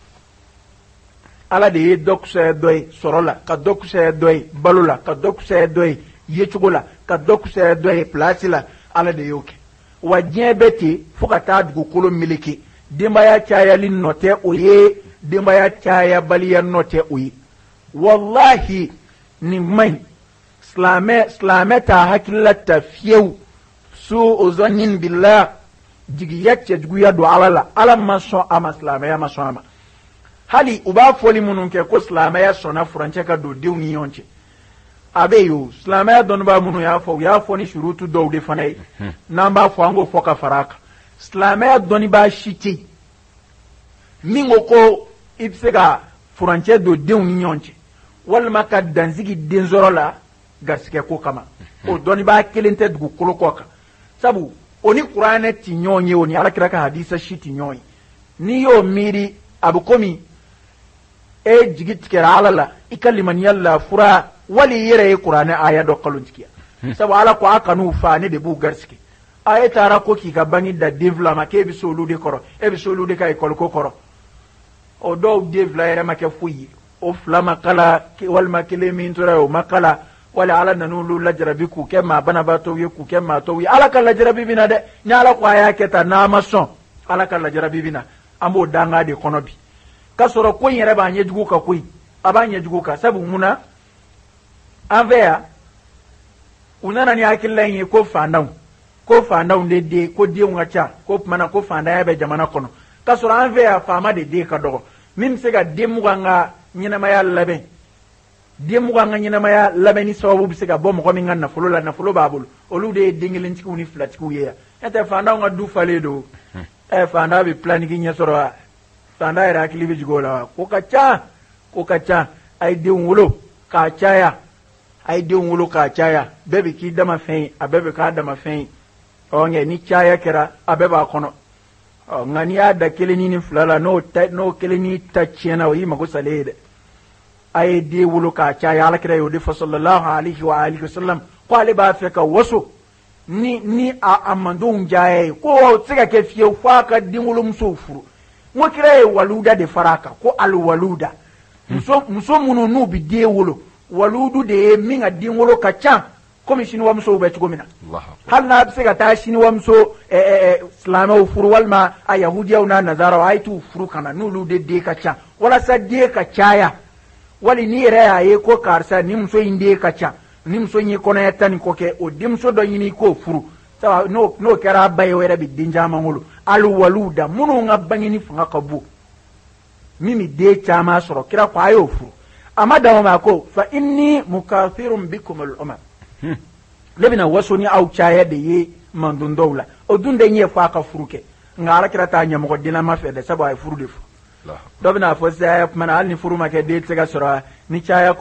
ala de ye dɔ kusaya dɔ ye sɔrɔ la ka dɔ kusaya dɔ ye balo la ka dɔ kusaya dɔ ye yecogo la ka dɔ kusaya dɔ ye pilasi la ala de y'o kɛ wa diɲɛ bɛ ten fo ka taa dugukolo meleke denbaya cayali nɔ tɛ o ye denbaya cayabaliya nɔ tɛ o ye walahi nin ma ɲi silamɛ silamɛ t'a hakilila ta fiyewu su o zannin billah jigiya cɛjuguya don ala la ala ma sɔn a ma silamɛya ma sɔn a ma hali u b'a fɔli minnu kɛ ko silamɛya sɔnna furancɛ ka don denw ni ɲɔgɔn cɛ a bɛ yen o silamɛya dɔnnibaa minnu y'a fɔ u y'a fɔ ni surutu dɔw de fana ye n'an b'a fɔ an k'o fɔ ka fara a kan silamɛya dɔnnibaa si tɛ yen min ko ko i bɛ se ka furancɛ don denw ni ɲɔgɔn cɛ walima ka dansigi den sɔrɔ la garisɛgɛ ko kama o dɔnnibaa kelen tɛ dugukolo kɔ kan sabu o ni kuranɛ ti ɲɔgɔn ye o ni alakira ka hadisa si ti ɲɔgɔn ye n'i y'o miiri a bɛ komi e jigi tigɛra ala la i ka limaniya la fura wali i yɛrɛ ye kuranɛ aya dɔ kalon tigiya sabu ala ko a kan'u faa ne de b'u garisɛgɛ a e taara ko k'i ka bangi da den fila ma k'e bɛ se olu de kɔrɔ e bɛ se olu de ka ekɔliko kɔrɔ o dɔw den fila yɛrɛ ma kɛ foyi ye o fila ma kala walima kelen min tora ye o ma kala wali ala nana olu lajarabi k'u kɛ maa banabaatɔw ye k'u kɛ maa tɔw ye ala ka lajarabi bɛ na dɛ ni ala ko a y'a kɛ tan n'a ma sɔn ala ka lajarabi bɛ na an b'o danga de kɔnɔ bi k'a sɔrɔ ko in yɛrɛ b'a ɲɛjugu kan koyi a b'a ɲɛjugu kan sabu munna an fɛ yan u nana ni hakilila in ye ko fandanw ko fandanw de den ko denw ka ca ko tumana ko fandanya bɛ jamana kɔnɔ k'a sɔrɔ an fɛ yan faama de den ka dɔgɔ min bɛ se ka den mugan ka ɲɛnamaya labɛn den mugan ka ɲɛnamaya labɛnni sababu bɛ se ka bɔ mɔgɔ min ka nafolo la nafolo b'a bolo olu de ye den kelentigiw ni filatigiw ye yan n'o tɛ fandanw ka du falen don ɛ fandan bɛ pilaniki ɲɛ sɔrɔ wa fandan yɛrɛ hakili bɛ jigin o la wa ko ka ca ko ka ca a ye denw wolo k'a caya a ye denw wolo k'a caya bɛɛ bɛ k'i dama fɛn ye a bɛɛ bɛ k'a dama fɛn ye ɔ nka ni caya kɛra a bɛɛ b'a kɔnɔ ɔ nka n'i y'a da kelen ni fila la n'o ta n'o kelen ni ta tiɲɛna o y'i mago salen ye dɛ a ye den wolo k'a caya alakira y'o de fɔ sallallahu alaihi wa alihi wa sallam ko ale b'a fɛ ka waso ni ni a a mandenw diya ye ko o tɛ se ka kɛ fiyewu f'a ka den wolomusow furu n ko kira ye waluda de fara a kan ko aliwaluda muso muso minnu n'u bɛ den wolo waludu de ye min ka den wolo ka ca komi siniwamusow bɛ cogo min na hali n'a bɛ se ka taa siniwamuso silamɛw furu walima a yahudiyaw n'a nazaraw a ye t'u furu ka na n'olu de den ka ca walasa den ka caya wali n'i yɛrɛ y'a ye ko karisa ni muso in den ka ca ni muso in ye kɔnɔya tan ni kɔ kɛ o denmuso dɔ ɲini k'o furu sabu n'o n'o kɛra a ba ye o yɛrɛ bɛ den caman wolo aliwaluda minnu ka bangeni fanga ka bon min bɛ den caman sɔrɔ kira ko a y'o furu a ma dan o ma ko fa inni mukafirun bikum al-umam ne bɛna waso ni aw caya de ye mandon dɔw la o dun de ɲɛ fɔ a ka furu kɛ nka alakira t'a ɲɛmɔgɔ denama fɛ dɛ sabu a ye furu de fɔ dɔ bɛna fɔ sisan kumana hali ni furu ma kɛ den tɛ se ka sɔrɔ ni caya ko don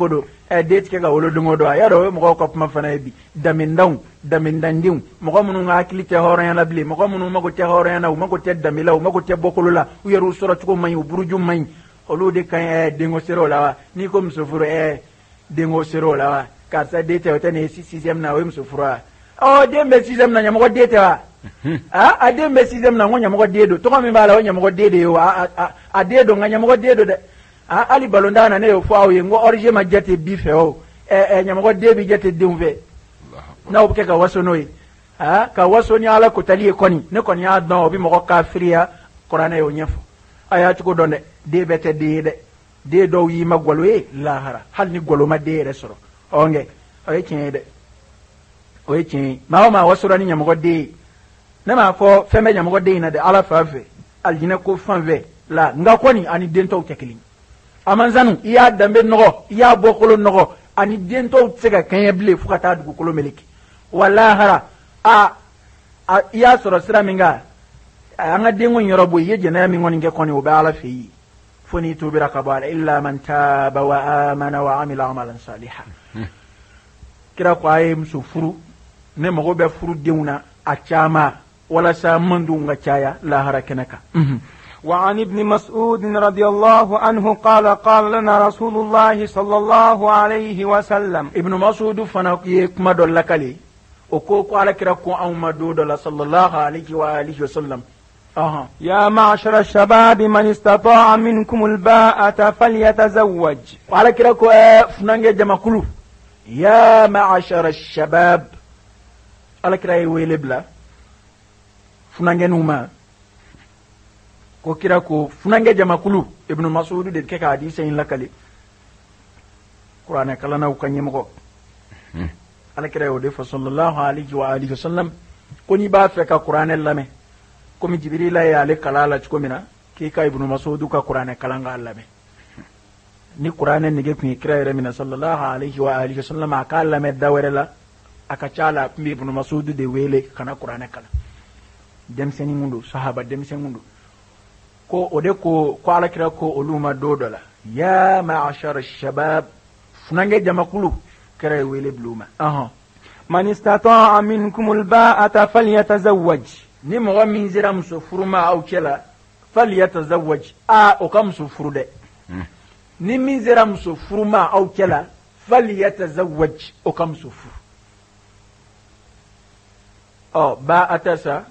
e det ke ga wolo dungo do ya do mo ko kuma fana bi damindaw damindandiw mo ko munu ngakili te horo yana bli mo ko munu mago te horo yana mo ko te damila mo ko te bokulula u yeru sura ko may u buruju may olu de kan e dingo sero la ni ko msufuru e dingo sero la ka sa det te otene sixième na we msufuru o dembe sixième na nyamo ko det wa a a dembe sixième na nyamo ko dedo to ko mi bala nyamo ko dede yo a a dedo nyamo ko dedo de a ali balonda na ne yo fo awo ngo orje ma jete bi fe o e e nyamo ko debi jete dimve na obuke ka waso noyi ha ka waso ni ala ko tali koni ne koni ya don obi mo ko kafiriya qur'ana yo nyefo aya ci ko donde de bete de de de do yi magwalo e lahara hal ni golo ma de resoro onge o kin de o kin ma ma waso rani nyamo ko de ne ma fo feme nyamo ko de na de ala fa fe aljina ko fan ve la nga koni ani dento tekili amanzanu iya dambe nogo iya bokolo nogo ani dento tsega kanye ble fukata dugu kolo meliki wala hara a a iya soro sira minga anga dengo nyorobo yeje na mi ngoni nge koni o bala fi foni to bira kabala illa man taba wa amana wa amila amalan salihan kira ko ay musufuru ne mo be furu deuna a chama wala sa mandu nga chaya la hara kenaka وعن ابن مسعود رضي الله عنه قال قال لنا رسول الله صلى الله عليه وسلم ابن مسعود فناكي كما دلكالي وكوكو على كراكو او مدود صلى الله عليه واله وسلم اها يا معشر الشباب من استطاع منكم الباءة فليتزوج وعلى كراكو فنانجي جماكلو يا معشر الشباب على كراي ويلبلا فنانجي نوما ko kira ko funange jamakulu ibn mas'ud de ke ka hadise in lakali qur'ana kala na ukanye mo ala kira yo de fa sallallahu alaihi wa alihi wasallam ko ni ba fe ka qur'ana lame ko mi jibril ya ale kala la ko mina ke ka ibn mas'ud ka qur'ana kala nga lame ni qur'ana ni ge kun kira re mina sallallahu alaihi wa alihi wasallam aka lame dawere la aka chala mi ibn mas'ud de wele kana qur'ana kala dem seni mundu sahaba dem seni mundu ko ode ko ko ala kira ko oluma dodola ya ma'ashar ash-shabab funange jamakulu kira wele bluma aha man istata'a minkum al-ba'ata falyatazawwaj ni mo min zira musufuruma au kela falyatazawwaj a o kam sufurude ni min zira musufuruma au kela falyatazawwaj o kam sufur o ba'ata sa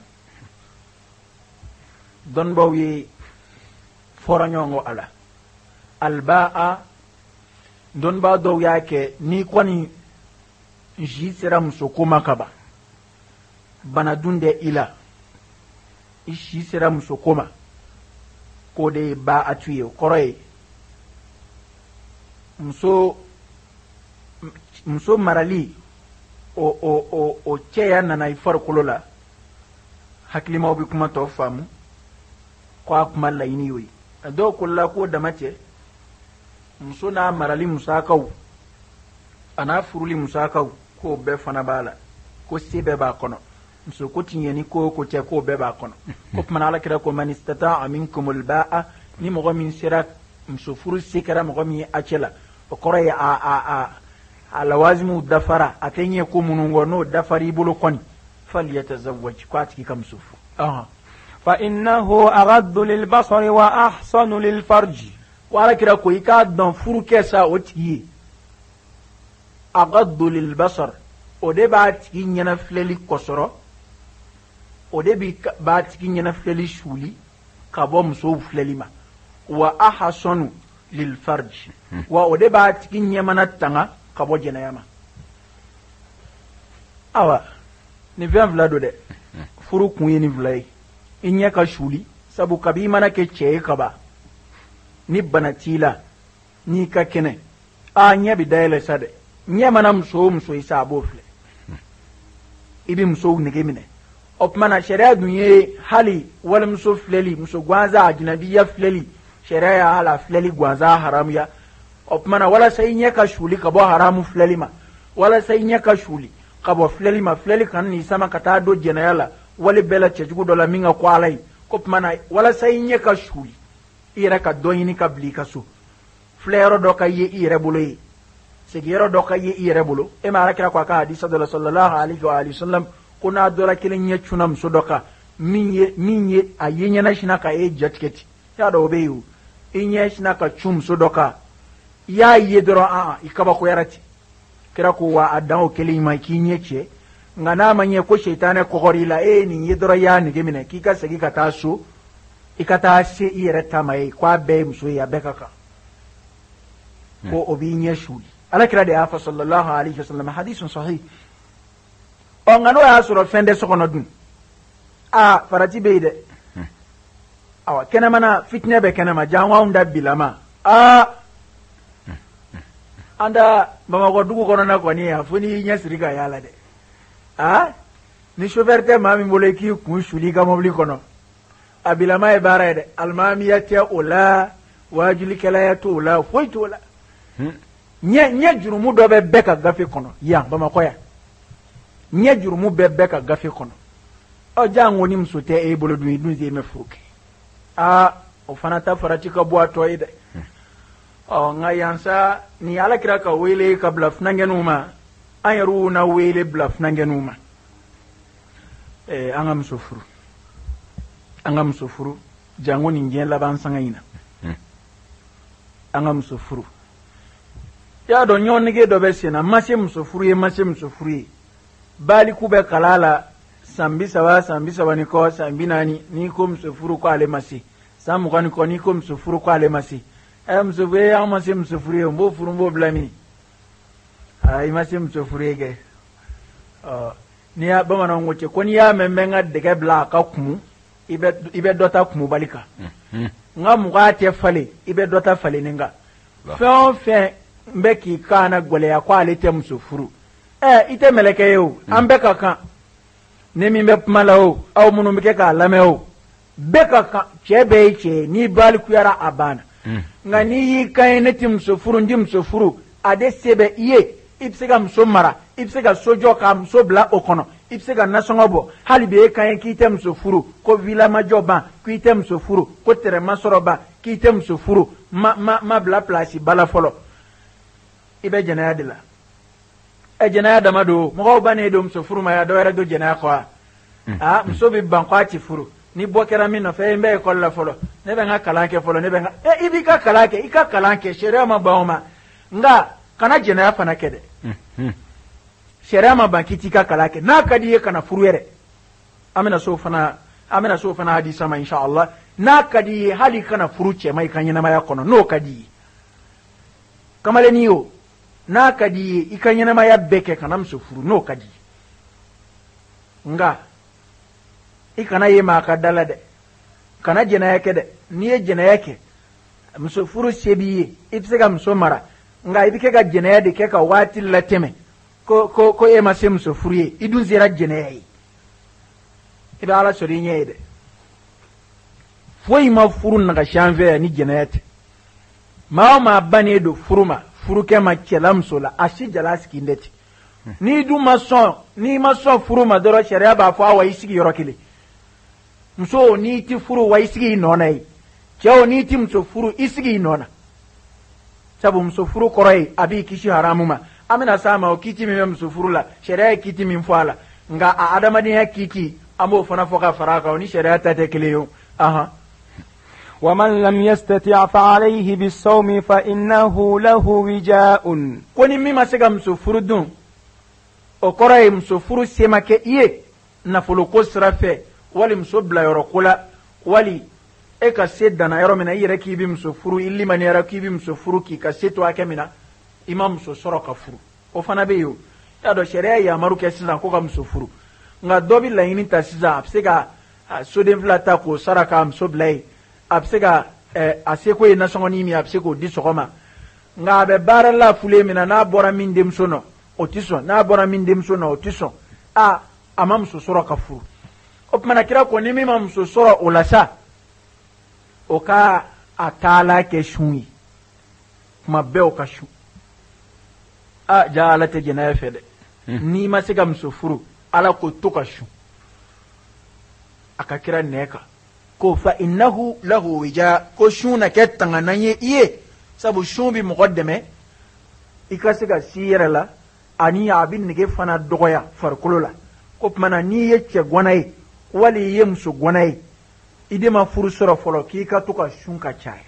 don bawi foranyongo ala albaa don ba do yake ni kwani ji sera musokoma kaba bana dunde ila ishi sera musokoma ko de ba atuye koroy muso muso marali o o o o cheya nana ifar kolola haklima obi kuma to famu ko akuma layini yoyi do kulla ko da mace muso na marali musakaw ana furuli musakaw ko be fana bala ko sebe ba kono muso ko tinyeni ko ko te ko be ba kono ko kuma ala kira ko man istata'a minkum albaa ni mo min sira muso furu sikara mo mi acela o kore a a a ala wazimu dafara atenye ko munungo no dafari bulu koni falyatazawwaj ko atiki kam sufu aha فإنه أغض للبصر وأحصن للفرج وعلى كده كوي كادن فرو كيسا اوتي أغض للبصر ودي باتي نينا فللي كسرو ودي باتي نينا فللي شولي كابو مسو فللي ما وأحصن للفرج ودي باتي نينا تنغا كابو جنايما awa ni vem vlado de furu kunye ni vlai inya ka shuli sabu kabi mana ke ce ka ba ni bana tila ni ka kene a nya bi dayele sade nya mana mso mso isa abofle ibi mso nige mine op mana sharia dunye hali wala mso fleli mso gwaza ajnabiya fleli sharia hala fleli gwaza haram ya op mana wala sai nya ka shuli ka bo haramu fleli ma wala sai nya ka shuli ka bo fleli ma fleli kan ni sama kata do jenayala wala bela cejugo dola minga kwalai kop mana wala sai nye ka shuli ira ka doyini ka bli ka su flero do ka ye ire buloyi sigiyɔrɔ dɔ ka ye i yɛrɛ bolo e ma alakira ko a ka hadisa dɔ la sallallahu alaihi wa alihi wasallam ko n'a dɔla kelen ɲɛ cunna muso dɔ kan min ye min ye a ye ɲɛna sina ka e jatigɛ ten y'a dɔn o bɛ yen o i ɲɛ sina ka cun muso dɔ kan i y'a ye dɔrɔn a i kabakoyara ten kira ko wa a dan o kelen ma k'i ɲɛ cɛ nka n'a ma ɲɛ ko seitanɛ kɔgɔr'i la e ye nin ye dɔrɔn i y'a nege minɛ k'i ka segin ka taa so i ka taa se i yɛrɛ taama ye k'a bɛɛ ye muso ye a bɛɛ ka kan ko o b'i ɲɛ suuli alakira de y'a fɔ sallallahu alaihi wasallam hadisun sahih ɔ nka n'o y'a sɔrɔ fɛn tɛ so kɔnɔ dun a farati bɛ yen dɛ awa kɛnɛmana fitinɛ bɛ kɛnɛma jango anw da bilama aa an da bamakɔ dugu kɔnɔna kɔni a fo n'i ɲɛ siri ka yaala dɛ aa ni chauffeur tɛ maa min bolo i k'i kun suli i ka mobili kɔnɔ a bilama ye baara ye dɛ alimamiya tɛ o la wajulikɛlaya t'o la foyi t'o la ɲɛ ɲɛ jurumu dɔ bɛ bɛɛ ka gafe kɔnɔ yan bamakɔ yan ɲɛ jurumu bɛ bɛɛ ka gafe kɔnɔ ɔ jango ni muso tɛ e bolo dun i dun se mɛ furu kɛ aa o fana ta farati ka bɔ a tɔ ye dɛ ɔ nka yan sa ni alakira ka wele ka bila funangɛniw ma an yɛrɛw na wele bila funangɛniw ma ɛɛ an ka muso furu an ka muso furu jango nin diɲɛ laban sanga in na an ka muso furu y'a dɔn ɲɔgɔn nege dɔ bɛ sen na ma se muso furu ye ma se muso furu ye baliku bɛ kala la san bi saba san bi saba ni kɔ san bi naani n'i ko muso furu ko ale ma se san mugan ni kɔ n'i ko muso furu ko ale ma se ɛ muso furu ye an ma se muso furu ye n b'o furu n b'o bila min aa i ma se muso furu ye kɛ ɔ n'i y'a bamananw ko cɛ ko n'i y'a mɛn n bɛ n ka dɛgɛ bila a ka kumu i bɛ i bɛ dɔ ta kumubali kan n ka mugan tɛ falen i bɛ dɔ ta falenin kan fɛn o fɛn n bɛ k'i kan na gɛlɛya ko ale tɛ muso furu ɛ i tɛ mɛlɛkɛ ye o an bɛɛ ka kan ne min bɛ kuma la o aw minnu bɛ kɛ k'a lamɛn o bɛɛ ka kan cɛ bɛɛ ye cɛ ye n'i balikuyara a banna nka n'i y'i kan ye ne tɛ muso furu n tɛ muso furu a de se bɛ i ye i bɛ se ka muso mara i bɛ se ka so jɔ ka muso bila o kɔnɔ i bɛ se ka nasɔngɔ bɔ hali bi e kan ye k'i tɛ muso furu ko vilamajɔ ban k'i tɛ muso furu ko tɛrɛma sɔrɔ ban k'i tɛ muso furu ma ma ma bila pilasi ba la fɔlɔ i bɛ jɛnɛya de la ɛ jɛnɛya dama don mɔgɔw ba ne don muso furu ma ya dɔ wɛrɛ don jɛnɛya kɔ wa aa muso bɛ ban ko a ti furu ni bɔ kɛra min nɔfɛ e n bɛ ekɔli la fɔlɔ ne bɛ n ka kalan kɛ fɔlɔ ne bɛ n ka ɛ i b'i ka kalan kɛ i ka kalan kɛ sariya ma ban o ma nka kana jɛnɛya fana kɛ dɛ sariya ma ban k'i t'i ka kalan kɛ n'a ka di i ye kana furu yɛrɛ an bɛna so fana an bɛna so fana hadisa ma inshallah n'a ka di i ye hali kana furu cɛ ma i ka ɲɛnamaya kɔnɔ n'o ka di i ye kamalennin ye o n'a ka di i ye i ka ɲɛnamaya bɛɛ kɛ kana muso furu n'o ka di i nka i kana ye maa ka da la dɛ kana jɛnɛya kɛ dɛ n'i ye jɛnɛya kɛ muso furu se b'i ye i bɛ se ka muso mara nka i bɛ kɛ ka jɛnɛya de kɛ ka waati latɛmɛ ko ko ko e ma se muso furu ye i dun sera jɛnɛya ye i bɛ ala sɔrɔ i ɲɛ ye dɛ foyi ma furu nagasi an fɛ yan ni jɛnɛya tɛ maa o maa bannen don furu ma furukɛ ma cɛla muso la a si jala sigi de ten n'i dun ma sɔn n'i ma sɔn furu ma dɔrɔn sariya b'a fɔ awa i sigi yɔrɔ kelen muso n'i ti furu wa i sigi i nɔ na ye cɛw n'i ti muso furu i sigi i nɔ na sabu muso furu kɔrɔ ye a b'i kisi haramu ma an bɛna s'a ma o kiiti min bɛ muso furu la sariya ye kiiti min fɔ a la nka a adamadenya kiiti an b'o fana fɔ ka fara a kan o ni sariya ta tɛ kelen ye o ahan. ومن لم يستطع فعليه بالصوم فإنه له وجاء ko ni min ma se ka muso furu dun o kɔrɔ ye muso furu se ma kɛ i ye nafolo ko sira fɛ wali muso bila yɔrɔ ko la wali e ka se danna yɔrɔ min na i yɛrɛ k'i bɛ muso furu i limaniyara k'i bɛ muso furu k'i ka se to hakɛ min na i ma muso sɔrɔ ka furu o fana bɛ yen o y'a dɔn sariya ye yamaru kɛ sisan ko ka muso furu nka dɔ bɛ laɲini ta sisan a bɛ se ka soden fila ta k'o sara k'a muso bila yen a bɛ se ka a seko ye nasɔngɔnin min a bɛ se k'o di sɔgɔma nka a bɛ baara la fulen min na n'a bɔra min denmuso nɔ o tɛ sɔn n'a bɔra min denmuso nɔ o tɛ sɔn a a ma muso sɔrɔ ka furu o tumana kira ko ni min ma muso sɔrɔ o la sa o ka a taala kɛ sun ye kuma bɛɛ o ka sun a ja ala tɛ jɛnɛya fɛ dɛ n'i ma se ka muso furu ala ko to ka sun a ka kira nɛ kan ko fa innahu lahu wija ko sun na kɛ tanganan ye i ye sabu sun bi mɔgɔ dɛmɛ i ka se ka si yɛrɛ la ani a bɛ nege fana dɔgɔya farikolo la ko tuma na n'i ye cɛ gwana ye wali i ye muso gwana ye i de ma furu sɔrɔ fɔlɔ k'i ka to ka sun ka caya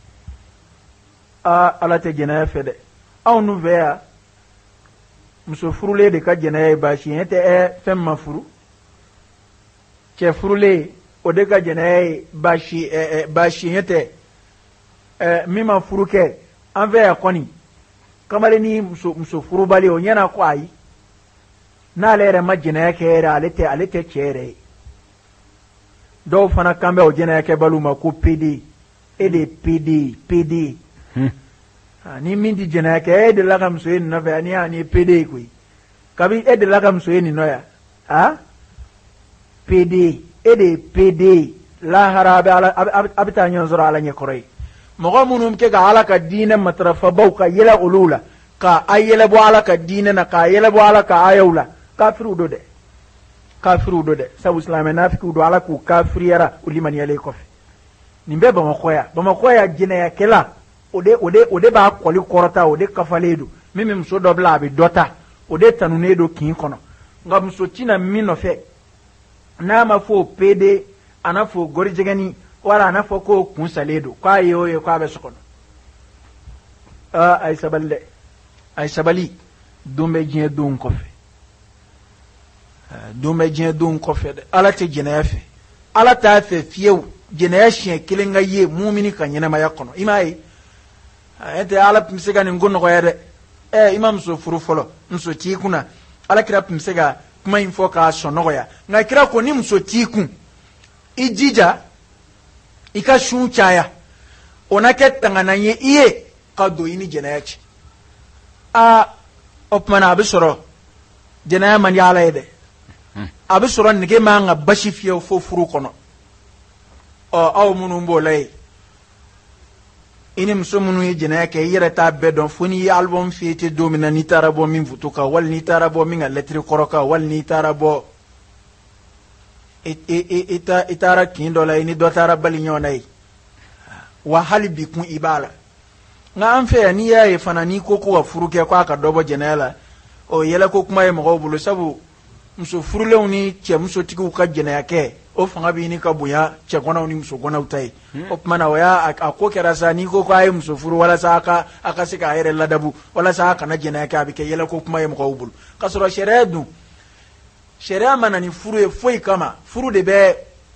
aa ala tɛ jɛnɛya fɛ dɛ anw nu fɛ yan muso furulen de ka jɛnɛya ye baasi ye tɛ ɛ fɛn ma furu cɛ furulen o de ka jɛnɛya ye baasi ɛ baasi ye tɛ ɛ min ma furu kɛ an fɛ yan kɔni kamalenni muso muso furubali o ɲɛna ko ayi n'ale yɛrɛ ma jɛnɛya kɛ yɛrɛ ale tɛ ale tɛ cɛ yɛrɛ ye dɔw fana kan bɛ o jɛnɛya kɛbaliw ma ko P D e de ye P D P D ni min tɛ jɛnɛya kɛ e delila ka muso ye nin nɔfɛ yan ni y'a ni ye P D ye koyi kabi e delila ka muso ye nin nɔ yan ah P D e de ye P D lahara a bɛ ala a bɛ taa ɲɔgɔn sɔrɔ ala ɲɛkɔrɔ ye mɔgɔ minnu bɛ kɛ ka ala ka diinɛ matarafabaw ka yɛlɛ olu la ka a yɛlɛbɔ ala ka diinɛ na k'a yɛlɛbɔ ala ka ayaw la kafiriw do dɛ kafiriw do dɛ sabu silamɛ nafikiw do ala k'u kafiriyara u limaniyalen kɔfɛ nin bɛ bamakɔ yan bamakɔ yan jɛnɛyakɛla o de o de o de b'a kɔli kɔrɔta o de kafalen do min bɛ muso dɔ bila a bɛ dɔ ta o de tanunnen do kin kɔnɔ nka muso tina min nɔfɛ n'a ma fɔ o P D a n'a fɔ gɔrijɛgɛni wala a n'a fɔ k'o kun salen do k'a ye o ye k'a bɛ so kɔnɔ aa a ye sabali dɛ a ye sabali don bɛ diɲɛ don kɔfɛ don bɛ diɲɛ don kɔfɛ dɛ ala tɛ jɛnɛya fɛ ala t'a fɛ fiyewu jɛnɛya siɲɛ kelen ka ye mumini ka ɲɛnamaya kɔnɔ i m'a ye e tɛ ala tun bɛ se ka nin ko nɔgɔya dɛ ɛ i ma muso furu fɔlɔ muso t'i kunna ala kira tun bɛ se ka kuma in fɔ k'a sɔn nɔgɔya nka kira ko ni muso t'i kun i jija i ka sun caya o na kɛ tangana ye i ye ka don i ni jɛnɛya cɛ aa o tuma na a bɛ sɔrɔ jɛnɛya man di ala ye dɛ a bɛ sɔrɔ nege man ka basi fiyewu fo furu kɔnɔ ɔ aw minnu b'o la yen i ni muso minnu ye jɛnɛya kɛ i yɛrɛ t'a bɛɛ dɔn fo n'i ye album fiyete don min na n'i taara bɔ min foto kan wali n'i taara bɔ min ka lɛtiri kɔrɔ kan wali n'i taara bɔ i i i taara kin dɔ la i ni dɔ taara bali ɲɔgɔn na ye wa hali bi kun i b'a la nka an fɛ yan n'i y'a ye fana n'i ko ko ka furu kɛ k'a ka dɔ bɔ jɛnɛya la o yɛlɛ ko kuma ye mɔgɔw bolo sabu muso furulenw ni cɛ musotigiw ka jɛnɛya kɛ o fanga bɛ ɲini ka bonya cɛgɔnaw ni musogɔnaw ta ye o tuma na o y'a a ko kɛra sa n'i ko k'a ye muso furu walasa a ka a ka se k'a yɛrɛ ladabu walasa a kana jɛnɛya kɛ a bɛ kɛ yɛlɛ ko kuma ye mɔgɔw bolo k'a sɔrɔ sariya dun sariya ma na ni furu ye foyi kama furu de bɛ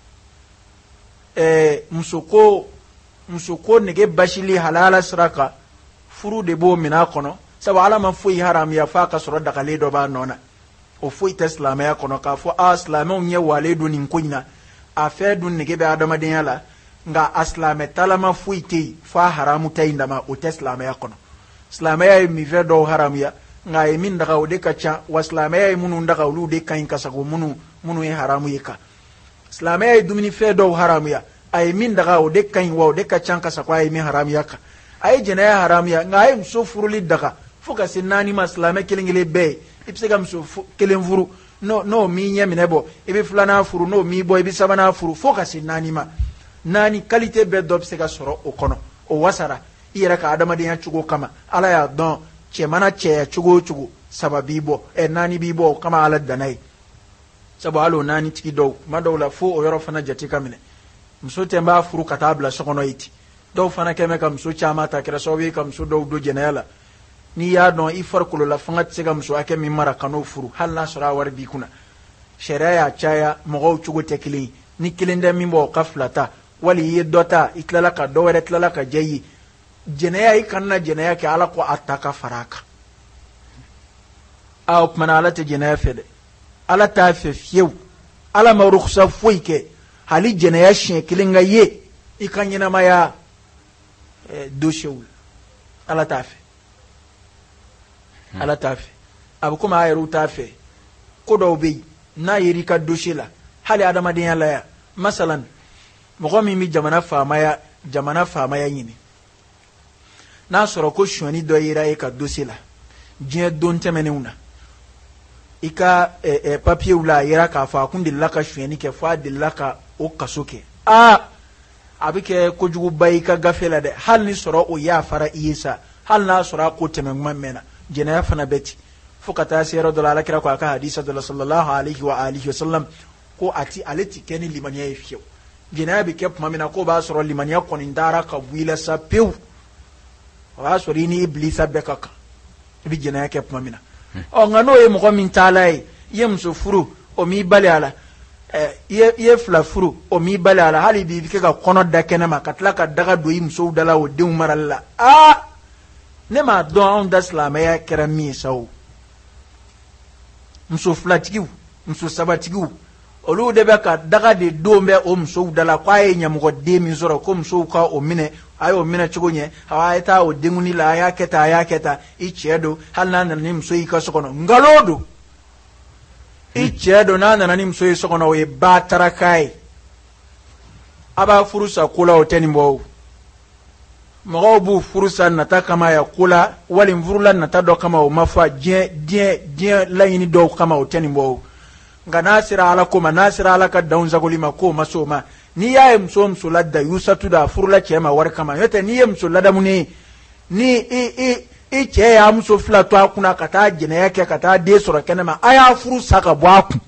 ɛɛ musoko musoko nege basili halala sira kan furu de b'o minɛ a kɔnɔ sabu ala ma foyi haramuya f'a ka sɔrɔ dagalen dɔ b'a nɔ na o foyi tɛ silamɛya kɔnɔ k'a fɔ a silamɛw ɲɛ walen don nin ko in na a fɛn dun nege bɛ adamadenya la nka a silamɛ talama foyi tɛ yen f'a haramu ta in dama o tɛ silamɛya kɔnɔ silamɛya ye minfɛn dɔw haramuya nka a ye min daga o de ka ca wa silamɛya ye minnu daga olu de ka ɲi ka sago minnu minnu ye haramu ye kan silamɛya ye dumunifɛn dɔw haramuya a ye min daga o de ka ɲi wa o de ka ca ka sago a ye min haramuya kan a ye jɛnɛya haramuya nka a ye muso furuli daga fo ka se naani ma silamɛ kelen kelen bɛɛ ye i bɛ se ka muso kelen furu n'o n'o m'i ɲɛ minɛ bɔ i bɛ filanan furu n'o m'i bɔ i bɛ sabanan furu fo ka se naani ma naani qualité bɛɛ dɔ bɛ se ka sɔrɔ o kɔnɔ o wasara i yɛrɛ ka adamadenya cogo kama ala y'a dɔn cɛ mana cɛya cogo o cogo saba b'i bɔ ɛ naani b'i bɔ o kama ala danna ye sabu hali o naani tigi dɔw tuma dɔw la fo o yɔrɔ fana jate ka minɛ muso tɛ n b'a furu ka taa bila so kɔnɔ yen ten dɔw fana kɛ mɛ ka muso caman ta kɛra sababu ye ka muso dɔw don jɛnɛya la n'i y'a dɔn i farikolo la fanga tɛ se ka muso hakɛ min mara ka n'o furu hali n'a sɔrɔ a wari b'i kunna sariya y'a caya mɔgɔw cogo tɛ kelen ye ni kelen tɛ min bɔ o ka fila ta wali i ye dɔ ta i tilala ka dɔ wɛrɛ tilala ka diya i ye jɛnɛya i kana jɛnɛya kɛ ala ko a ta ka fara a kan a o tumana ala tɛ jɛnɛya fɛ dɛ ala t'a fɛ fiyewu ala ma rukusa foyi kɛ hali jɛnɛya siɲɛ kelen ka ye i ka ɲɛnamaya dosiyew la ala t'a fɛ ala t'a fɛ a bɛ komi a yɛrɛw t'a fɛ ko dɔw bɛ yen n'a yer'i ka dosiye la hali adamadenya la yan masalan mɔgɔ min bɛ jamana faamaya jamana faamaya ɲini n'a sɔrɔ ko sonyani dɔ yera e ka dosiye la diɲɛ don tɛmɛnenw na i ka papiyew la a yera k'a fɔ a kun delila ka sonyani kɛ fo a delila ka o kaso kɛ aa a bɛ kɛ kojuguba i ka gafe la dɛ hali ni sɔrɔ o yafara i ye sa hali n'a sɔrɔ a ko tɛmɛ kuma mɛnna jenaya fana beti fo ka taa se yɔrɔ dɔ la alakira ko a ka hadisa dɔ la sallallahu alaihi wa alihi wa sallam ko ati ale ti kɛ ni limaniya ye fiyewu jenaya bɛ kɛ tuma min na ko b'a sɔrɔ limaniya kɔni dara ka bɔ i la sa pewu o b'a sɔrɔ i ni ibilisa bɛɛ ka kan i bɛ jenaya kɛ tuma min na ɔ nka n'o ye mɔgɔ min taala ye i ye muso furu o m'i bali a la i ye fila furu o m'i bali a la hali bi i bɛ kɛ ka kɔnɔ da kɛnɛ ma ka tila ka daga don i musow da la o denw marali la aa ne m'a dɔn anw da silamɛya kɛra min ye sa o muso filatigiw muso sabatigiw olu de bɛ ka daga de don bɛ o musow da la k'a ye ɲɛmɔgɔ den min sɔrɔ ko musow ka o minɛ a ye o minɛ cogo ɲɛ a ye taa o denkundi la a y'a kɛ tan a y'a kɛ tan i cɛ don hali n'a nana ni muso y'i ka so kɔnɔ nkalon don i cɛ don n'a nana ni muso ye so kɔnɔ o ye ba taraka ye a b'a furu sa ko la o tɛ nin bɔ o mɔgɔw b'u furu sa nata kama ya ko la wali furula nata dɔ kama o ma fɔ diɲɛ diɲɛ diɲɛ laɲini dɔw kama o tɛ nin bɔ o nka n'a sera ala ko ma n'a sera ala ka danw sagoli ma k'o ma s'o ma n'i y'a ye muso o muso la da yusatu da a furula cɛ ma wari kama n'o tɛ n'i ye muso ladamunen ye ni i i i cɛ y'a muso fila to a kunna ka taa jɛnɛya kɛ ka taa den sɔrɔ kɛnɛma a y'a furu sa ka bɔ a kun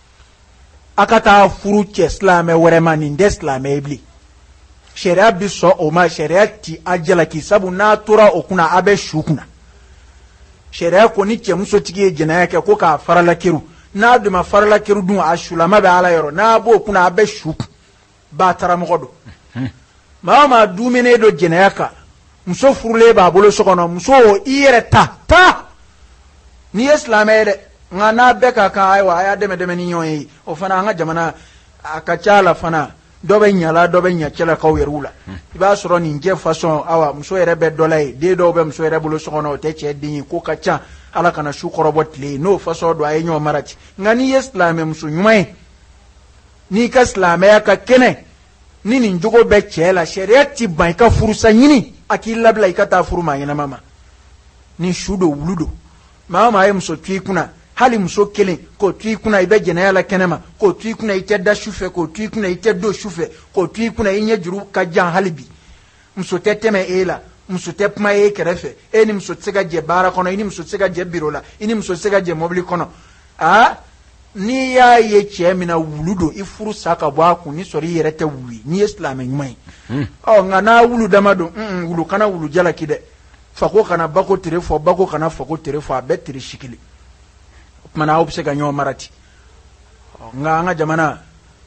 a ka taa furu cɛ silamɛ wɛrɛ ma nin tɛ silamɛ ye bilen sariya bi sɔn o ma sariya ti a jalaki sabu n'a tora o kunna a bɛ su kunna sariya ko ni cɛmusotigi ye jɛnɛya kɛ ko k'a farala keru n'a dun ma farala keru dun a sulama bɛ ala yɔrɔ n'a b'o kunna a bɛ su kun ba taramɔgɔ don maa o maa duminen don jɛnɛya kan muso furulen b'a bolo so kɔnɔ muso i yɛrɛ ta ta n'i ye silamɛ ye dɛ nka n'a bɛɛ ka kan ayiwa a y'a dɛmɛ dɛmɛ ni ɲɔgɔn ye o fana an ka jamana a ka ca la fana dɔ bɛ ɲala dɔ bɛ ɲa cɛlakaw yɛrɛw la i b'a sɔrɔ nin jɛ fasɔn awa muso yɛrɛ bɛ dɔ la ye den dɔw bɛ muso yɛrɛ bolo so kɔnɔ o tɛ cɛ den ye ko ka ca ala kana su kɔrɔbɔ tile ye n'o fasɔn don a ye ɲɔgɔn mara ten nka n'i ye silamɛ muso ɲuman ye n'i ka silamɛya ka kɛnɛ ni nin jogo bɛ cɛ la sariya ti ban i ka furusa ɲini a k'i labila i ka taa furu maa ɲɛnama ma ni su don wulu don maa o maa ye muso to i kunna hali muso kelen k'o to i kunna i bɛ jɛnɛya la kɛnɛ ma k'o to i kunna i tɛ da su fɛ k'o to i kunna i tɛ don su fɛ k'o to i kunna i ɲɛ juru ka jan hali bi muso tɛ tɛmɛ e la muso tɛ kuma e kɛrɛfɛ e ni muso tɛ se ka jɛ baara kɔnɔ i ni muso tɛ se ka jɛ biro la i ni muso tɛ se ka jɛ mɔbili kɔnɔ aa n'i y'a ye cɛ min na wulu don i furu sa ka bɔ a kun ni sɔrɔ i yɛrɛ tɛ wulu ye n'i ye silamɛ ɲuman ye ɔ nka n'a wulu dama don wulu kana wulu jalaki dɛ fako kana bako tere fɔ bako kana fako tere fɔ a bɛɛ tere si kelen o tuma na aw bɛ se ka ɲɔgɔn mara ten nka an ka jamana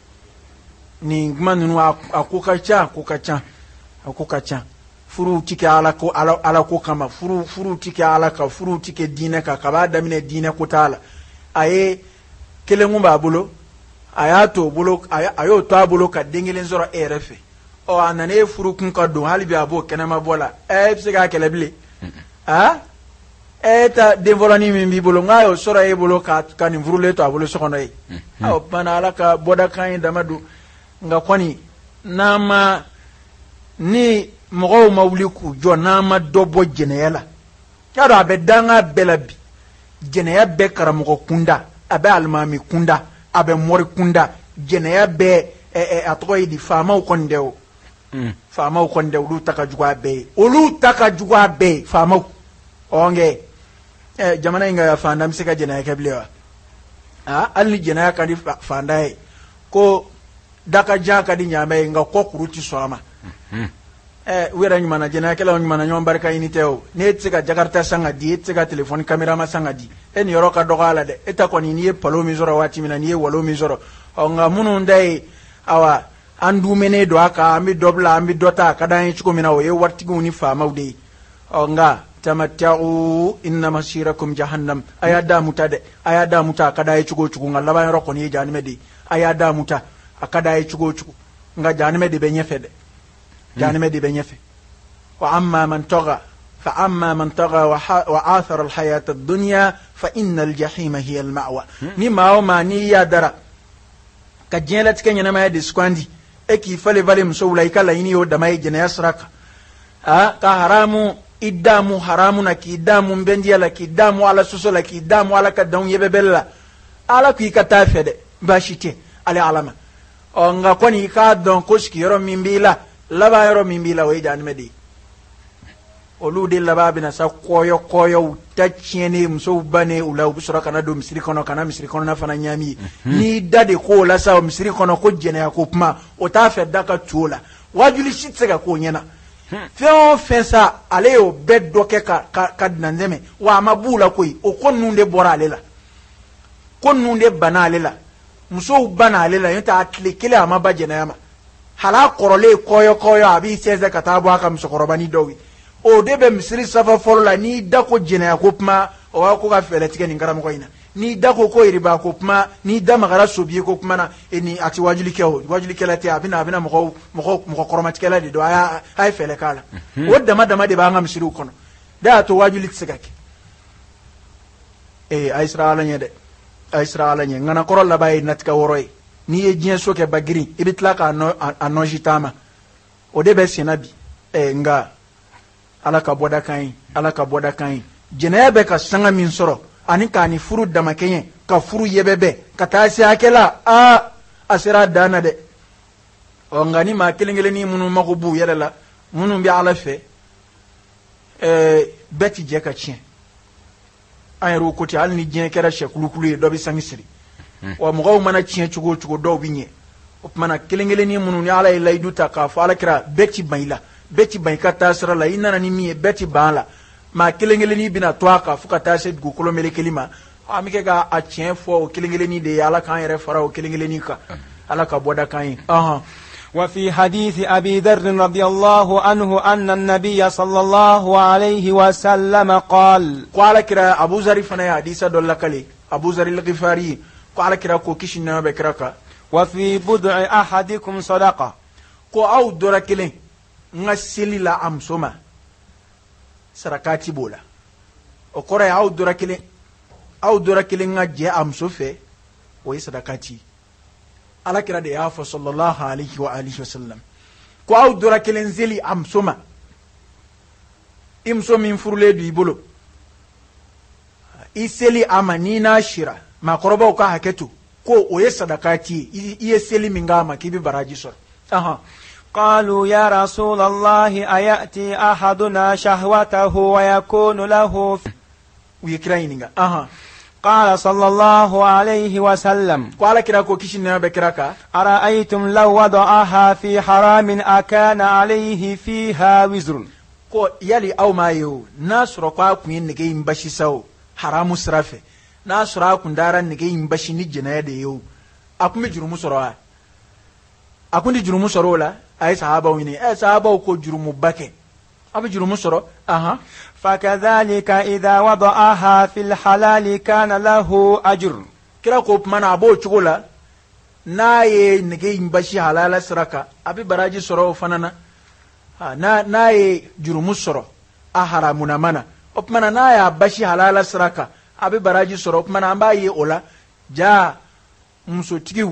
nin kuma ninnu a ko ka ca a ko ka ca a ko ka ca furu ti kɛ ala ko ala ala ko kama furu furu ti kɛ ala kan furu ti kɛ diinɛ kan kab'a daminɛ diinɛ ko t'a la a ye kelen kun b'a bolo a y'a to o bolo a y'o to a bolo ka den kelen sɔrɔ e yɛrɛ fɛ ɔ a nana e furu kun ka don hali bi a b'o kɛnɛma bɔ la ɛ bɛ se k'a kɛlɛ bilen a e ta den fɔlɔnin min b'i bolo n'a y'o sɔrɔ e bolo ka ka nin furulen to a bolo so kɔnɔ ye ɔ bana ala ka bɔdakan ye dama don nka kɔni n'an ma ni mɔgɔw ma wuli k'u jɔ n'an ma dɔ bɔ jɛnɛya la y'a dɔn a bɛ danga bɛɛ la bi jɛnɛya bɛɛ karamɔgɔ kunda a bɛ alimami kunda a bɛ mɔri kunda jɛnɛya bɛɛ ɛ a tɔgɔ ye di faamaw kɔni dɛ o faamaw kɔni dɛ olu ta ka jugu a bɛɛ ye olu ta ka jugu a bɛɛ ye faamaw ɔ nkɛ ɛ jamana in ka fanda bɛ se ka jɛnɛya kɛ bilen wa aa hali ni jɛnɛya ka di fanda ye ko dakajan ka di ɲaamɛ ye nka kɔ kuru ti sɔn a ma ɛ u yɛrɛ ɲuman na jɛnɛyakɛlaw ɲuman na ɲɔgɔn barika ɲini tɛ o n'e tɛ se ka jakarita san ka di e tɛ se ka telefɔni kamerama san ka di e nin yɔrɔ ka dɔgɔ a la dɛ e ta kɔni n'i ye palo min sɔrɔ waati min na n'i ye walo min sɔrɔ ɔ nka minnu da ye awa an dumenen don a kan an bɛ dɔ bila an bɛ dɔ ta a ka d'an ye cogo min na o ye waritigiw ni faamaw de ye ɔ nka tamatta'u inna masirakum jahannam a y'a da muta dɛ a y'a da muta a ka d'a ye cogo o cogo nka laban yɔrɔ kɔni ye jahanɛmɛ de ye a y'a da muta a ka d'a ye cogo o cogo nka jahanɛmɛ de bɛ ɲɛfɛ dɛ jahanɛmɛ de bɛ ɲɛfɛ wa amma man tagha fa amma man tagha wa athara alhayata ad-dunya fa inna al-jahima hiya al-ma'wa ni maa o maa n'i y'a dara ka diɲɛlatigɛ ɲɛnamaya de sugandi e k'i fale fale musow la i ka laɲini y'o dama ye jɛnɛya sira kan a ka haramu i damu haramu na k'i damu nbɛndiya la k'i damu ala soso la k'i damu ala ka danw yɛbɛbɛli la ala ko i ka taa fɛ dɛ baasi tɛ ale ala ma ɔ nka kɔni i k'a dɔn ko sigiyɔrɔ min b'i la laban yɔrɔ min b'i la o ye jahanɛmɛ de ye olu de laban bɛna sa kɔyɔ kɔyɔw ta tiɲɛni musow bannen u la u bɛ sɔrɔ kana don misiri kɔnɔ kana misiri kɔnɔna fana ɲami n'i da de k'o la sa o misiri kɔnɔ ko jɛnɛya ko kuma o t'a fɛ da ka tu o la wajuli si tɛ se ka k'o ɲɛna fɛn o fɛn sa ale y'o bɛɛ dɔ kɛ ka ka ka dinandɛmɛ wa a ma b'u la koyi o ko ninnu de bɔra ale la ko ninnu de banna ale la musow banna ale la n'o tɛ a tile kelen a ma ba jɛnɛya ma hala kɔrɔlen kɔyɔ kɔyɔ a b'i sɛnsɛn ka taa bɔ a ka musokɔrɔbanin dɔw ye o de bɛ misiri safa fɔlɔ la n'i da ko jɛnɛya ko kuma o b'a ko ka fɛɛrɛ tigɛ nin karamɔgɔ in na n'i da ko ko yiriba ko kuma n'i da magara sobiye ko kuma na e ni a ti wajuli kɛ o wajulikɛla tɛ a bɛna a bɛna mɔgɔw mɔgɔ mɔgɔ kɔrɔmatigɛla de don a y'a a ye fɛɛrɛ k'a la o dama dama de b'an ka misiriw kɔnɔ da y'a to wajuli tɛ se ka kɛ ee a ye siran ala ɲɛ dɛ a ye siran ala ɲɛ ŋanakɔrɔ laban ye natigɛ wɔɔrɔ ye n'i ye diɲɛ so kɛ bagirin i bɛ tila k'a nɔ a nɔji taama o de bɛ senna bi ɛɛ nka ala ka bɔda kan ye ala ka bɔda kan ye jɛnɛya bɛ ka sanga min sɔrɔ ani k'a ni furu damakɛɲɛ ka furu yɛbɛbɛ ka taa se hakɛ la aa a sera a dan na dɛ ɔ nka ni maa kelen kelennin minnu mago b'u yɛrɛ la minnu bɛ ala fɛ ɛɛ bɛɛ ti jɛ ka tiɲɛ an yɛrɛw ko ten hali ni diɲɛ kɛra sɛ kulukulu ye dɔ bɛ sangi siri wa mɔgɔw mana tiɲɛ cogo o cogo dɔw bɛ ɲɛ o tumana kelen kelennin minnu ni ala ye layidu ta k'a fɔ ala kɛra bɛɛ ti ban i la bɛɛ ti ban i ka taa sira la i nana ni min ye bɛɛ ti ban a la maa kelen kelennin bɛna to a kan fo ka taa se dugukolo melekeli ma an bɛ kɛ k'a tiɲɛ fɔ o kelen kelennin de ye ala k'an yɛrɛ fara o kelen kelennin kan ala ka bɔda kan ye. وفي حديث أبي ذر رضي الله عنه أن النبي صلى الله عليه وسلم قال قال كرا أبو ذر فنا حديث دول كلي أبو ذر الغفاري قال كرا كو كيشنا بكرا وفي بدع أحدكم صدقة كو أو دورا كلي ngasili la amsoma sarakati bola o kora ya au dora kile au dora kile ngaje amso fe o yi sadakati ala kira de ya fa sallallahu alaihi wa alihi wasallam ko au dora kile nzeli amsoma imso min furule du ibolo iseli amani na shira makoroba ka haketu ko o yi sadakati iye seli mingama kibi baraji sor aha قالوا يا رسول الله أيأتي أحدنا شهوته ويكون له ويكراينينغا أها قال صلى الله عليه وسلم قال كراكو كيشنا بكراكا أرأيتم لو وضعها في حرام أكان عليه فيها وزر ko yali aw ma yo na sura kwa kun yin nige yin bashi sawo haramu sirafe na sura kun daran nige yin bashi ni jina da yo akumi jurumu sura akundi jurumu sura la ay sahaba wini ay sahaba ko jurumu bake abi jurumu sura aha fakadhalika idha wada'aha fil halal kana lahu ajr kira ko mana abo chugula naye nige yin bashi halala siraka abi baraji sura fanana na na ye jurumu sɔrɔ a haramuna mana o tumana n'a y'a basi halala sira kan a bɛ baraji sɔrɔ o tumana an b'a ye o la ja musotigiw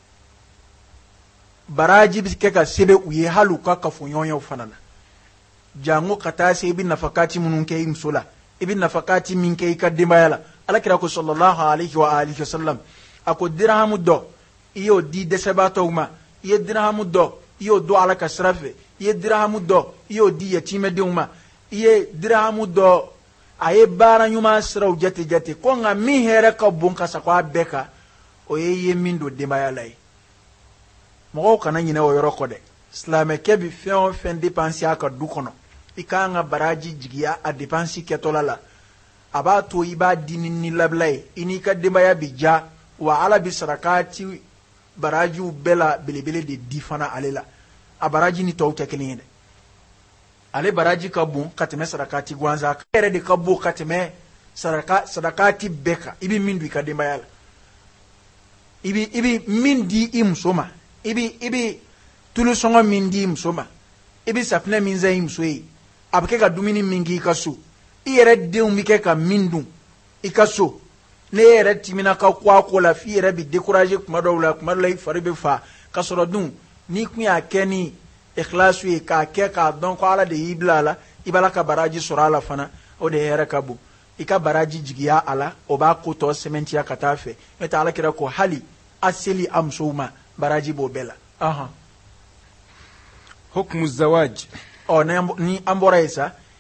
baraji bɛ kɛ ka sɛbɛn u ye hali u ka kafoɲɔgɔnyew fana na jango ka taa se i bɛ nafakati minnu kɛ i muso la i bɛ nafakati min kɛ i ka denbaya la alakira ko sallallahu alaihi wa alihi wa sallam a ko dirahamu dɔ i y'o di dɛsɛbaatɔw ma i ye dirahamu dɔ i y'o don ala ka sira fɛ i ye dirahamu dɔ i y'o di yatimɛdenw ma i ye dirahamu dɔ a ye baara ɲuman siraw jate jate ko nka min hɛrɛ ka bon ka sago a bɛɛ kan o ye i ye min don denbaya la ye mɔgɔw kana ɲinɛ o yɔrɔ kɔ dɛ silamɛkɛ bi fɛn o fɛn dépense a ka du kɔnɔ i kan ka baraji jigiya a dépense kɛtɔla la a b'a to i b'a di ni ni labila ye i n'i ka denbaya bi ja wa ala bi sarakati barajiw bɛɛ la belebele de di fana ale la a baraji ni tɔw tɛ kelen ye dɛ ale baraji ka bon ka tɛmɛ sarakati gansan kan yɛrɛ de ka bon ka tɛmɛ saraka sarakati bɛɛ kan i bɛ min don i ka denbaya la i bɛ i bɛ min di i muso ma i bɛ i bɛ tulu sɔngɔ min di i muso ma i bɛ safinɛ min san i muso ye a bɛ kɛ ka dumuni min k'i ka so i yɛrɛ denw bɛ kɛ ka min dun i ka so ne yɛrɛ timina ka ko a ko la f'i yɛrɛ bɛ décourager kuma dɔw la kuma dɔw la i fari bɛ fa ka sɔrɔ dun n'i kun y'a kɛ ni ikhlasu ye k'a kɛ k'a dɔn ko ala de y'i bila a la i b'a la ka baraji sɔrɔ a la fana o de hɛrɛ ka bon i ka baraji jigiya a la o b'a ko tɔ sɛmɛntiya ka taa fɛ n'o tɛ ala kira ko hali a seli a musow ma baraji b'o bɛɛ la ɔhɔn hukmu zawaj ɔ ni an bɔra yen sa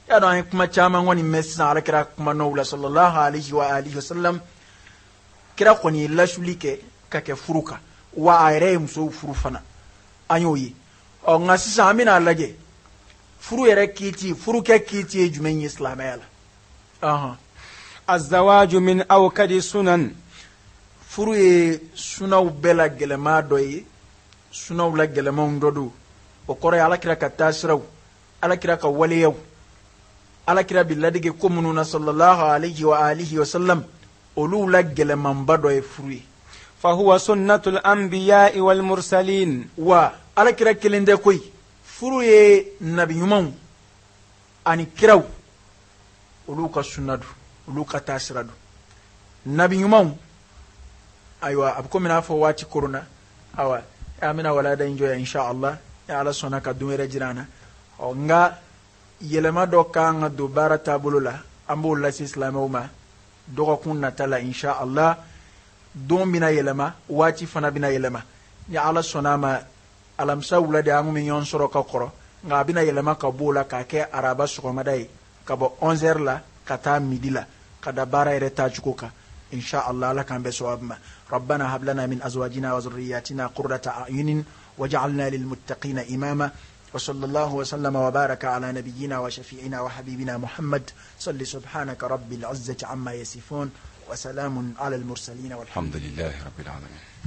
ya don kuma chama ngoni messa ala kira kuma no sallallahu alaihi wa alihi wasallam kira koni lashulike kake furuka wa ayre muso furu fana anyoyi o ngasi samina lage furu yere kiti furu ke kiti jumen islamela aha الزواج من أوكد السنن furu ye sunaw bela gelema doyi sunaw la gelema ndodu o kore ala kira ka tasiraw ala kira ka waliyaw ala kira billadige ko mununa sallallahu alaihi wa alihi wa sallam olu la gelema mbado furu ye فهو سنة الأنبياء والمرسلين wa ala kira kelende koy furu ye nabi nyuman ani kiraw olu ka sunnadu olu ka tasiradu nabi nyuman aywa abko mina fo wati corona awa amina wala da enjoy insha Allah ya ala sona ka dumere jirana o nga yelema do kan do barata bulula ambo la islamo ma do ko na tala insha Allah don bina yelema wati fana bina yelema ya ala sona ma alam sawla de amu min yon soro ka koro nga bina yelema ka bola ka ke araba soko madai ka bo onze heures la kata midi la kada bara ere tajukoka إن شاء الله لك عن بسواب ما ربنا هب لنا من أزواجنا وذرياتنا قرة أعين وجعلنا للمتقين إماما وصلى الله وسلم وبارك على نبينا وشفيعنا وحبيبنا محمد صل سبحانك رب العزة عما يصفون وسلام على المرسلين والحمد الحمد لله رب العالمين.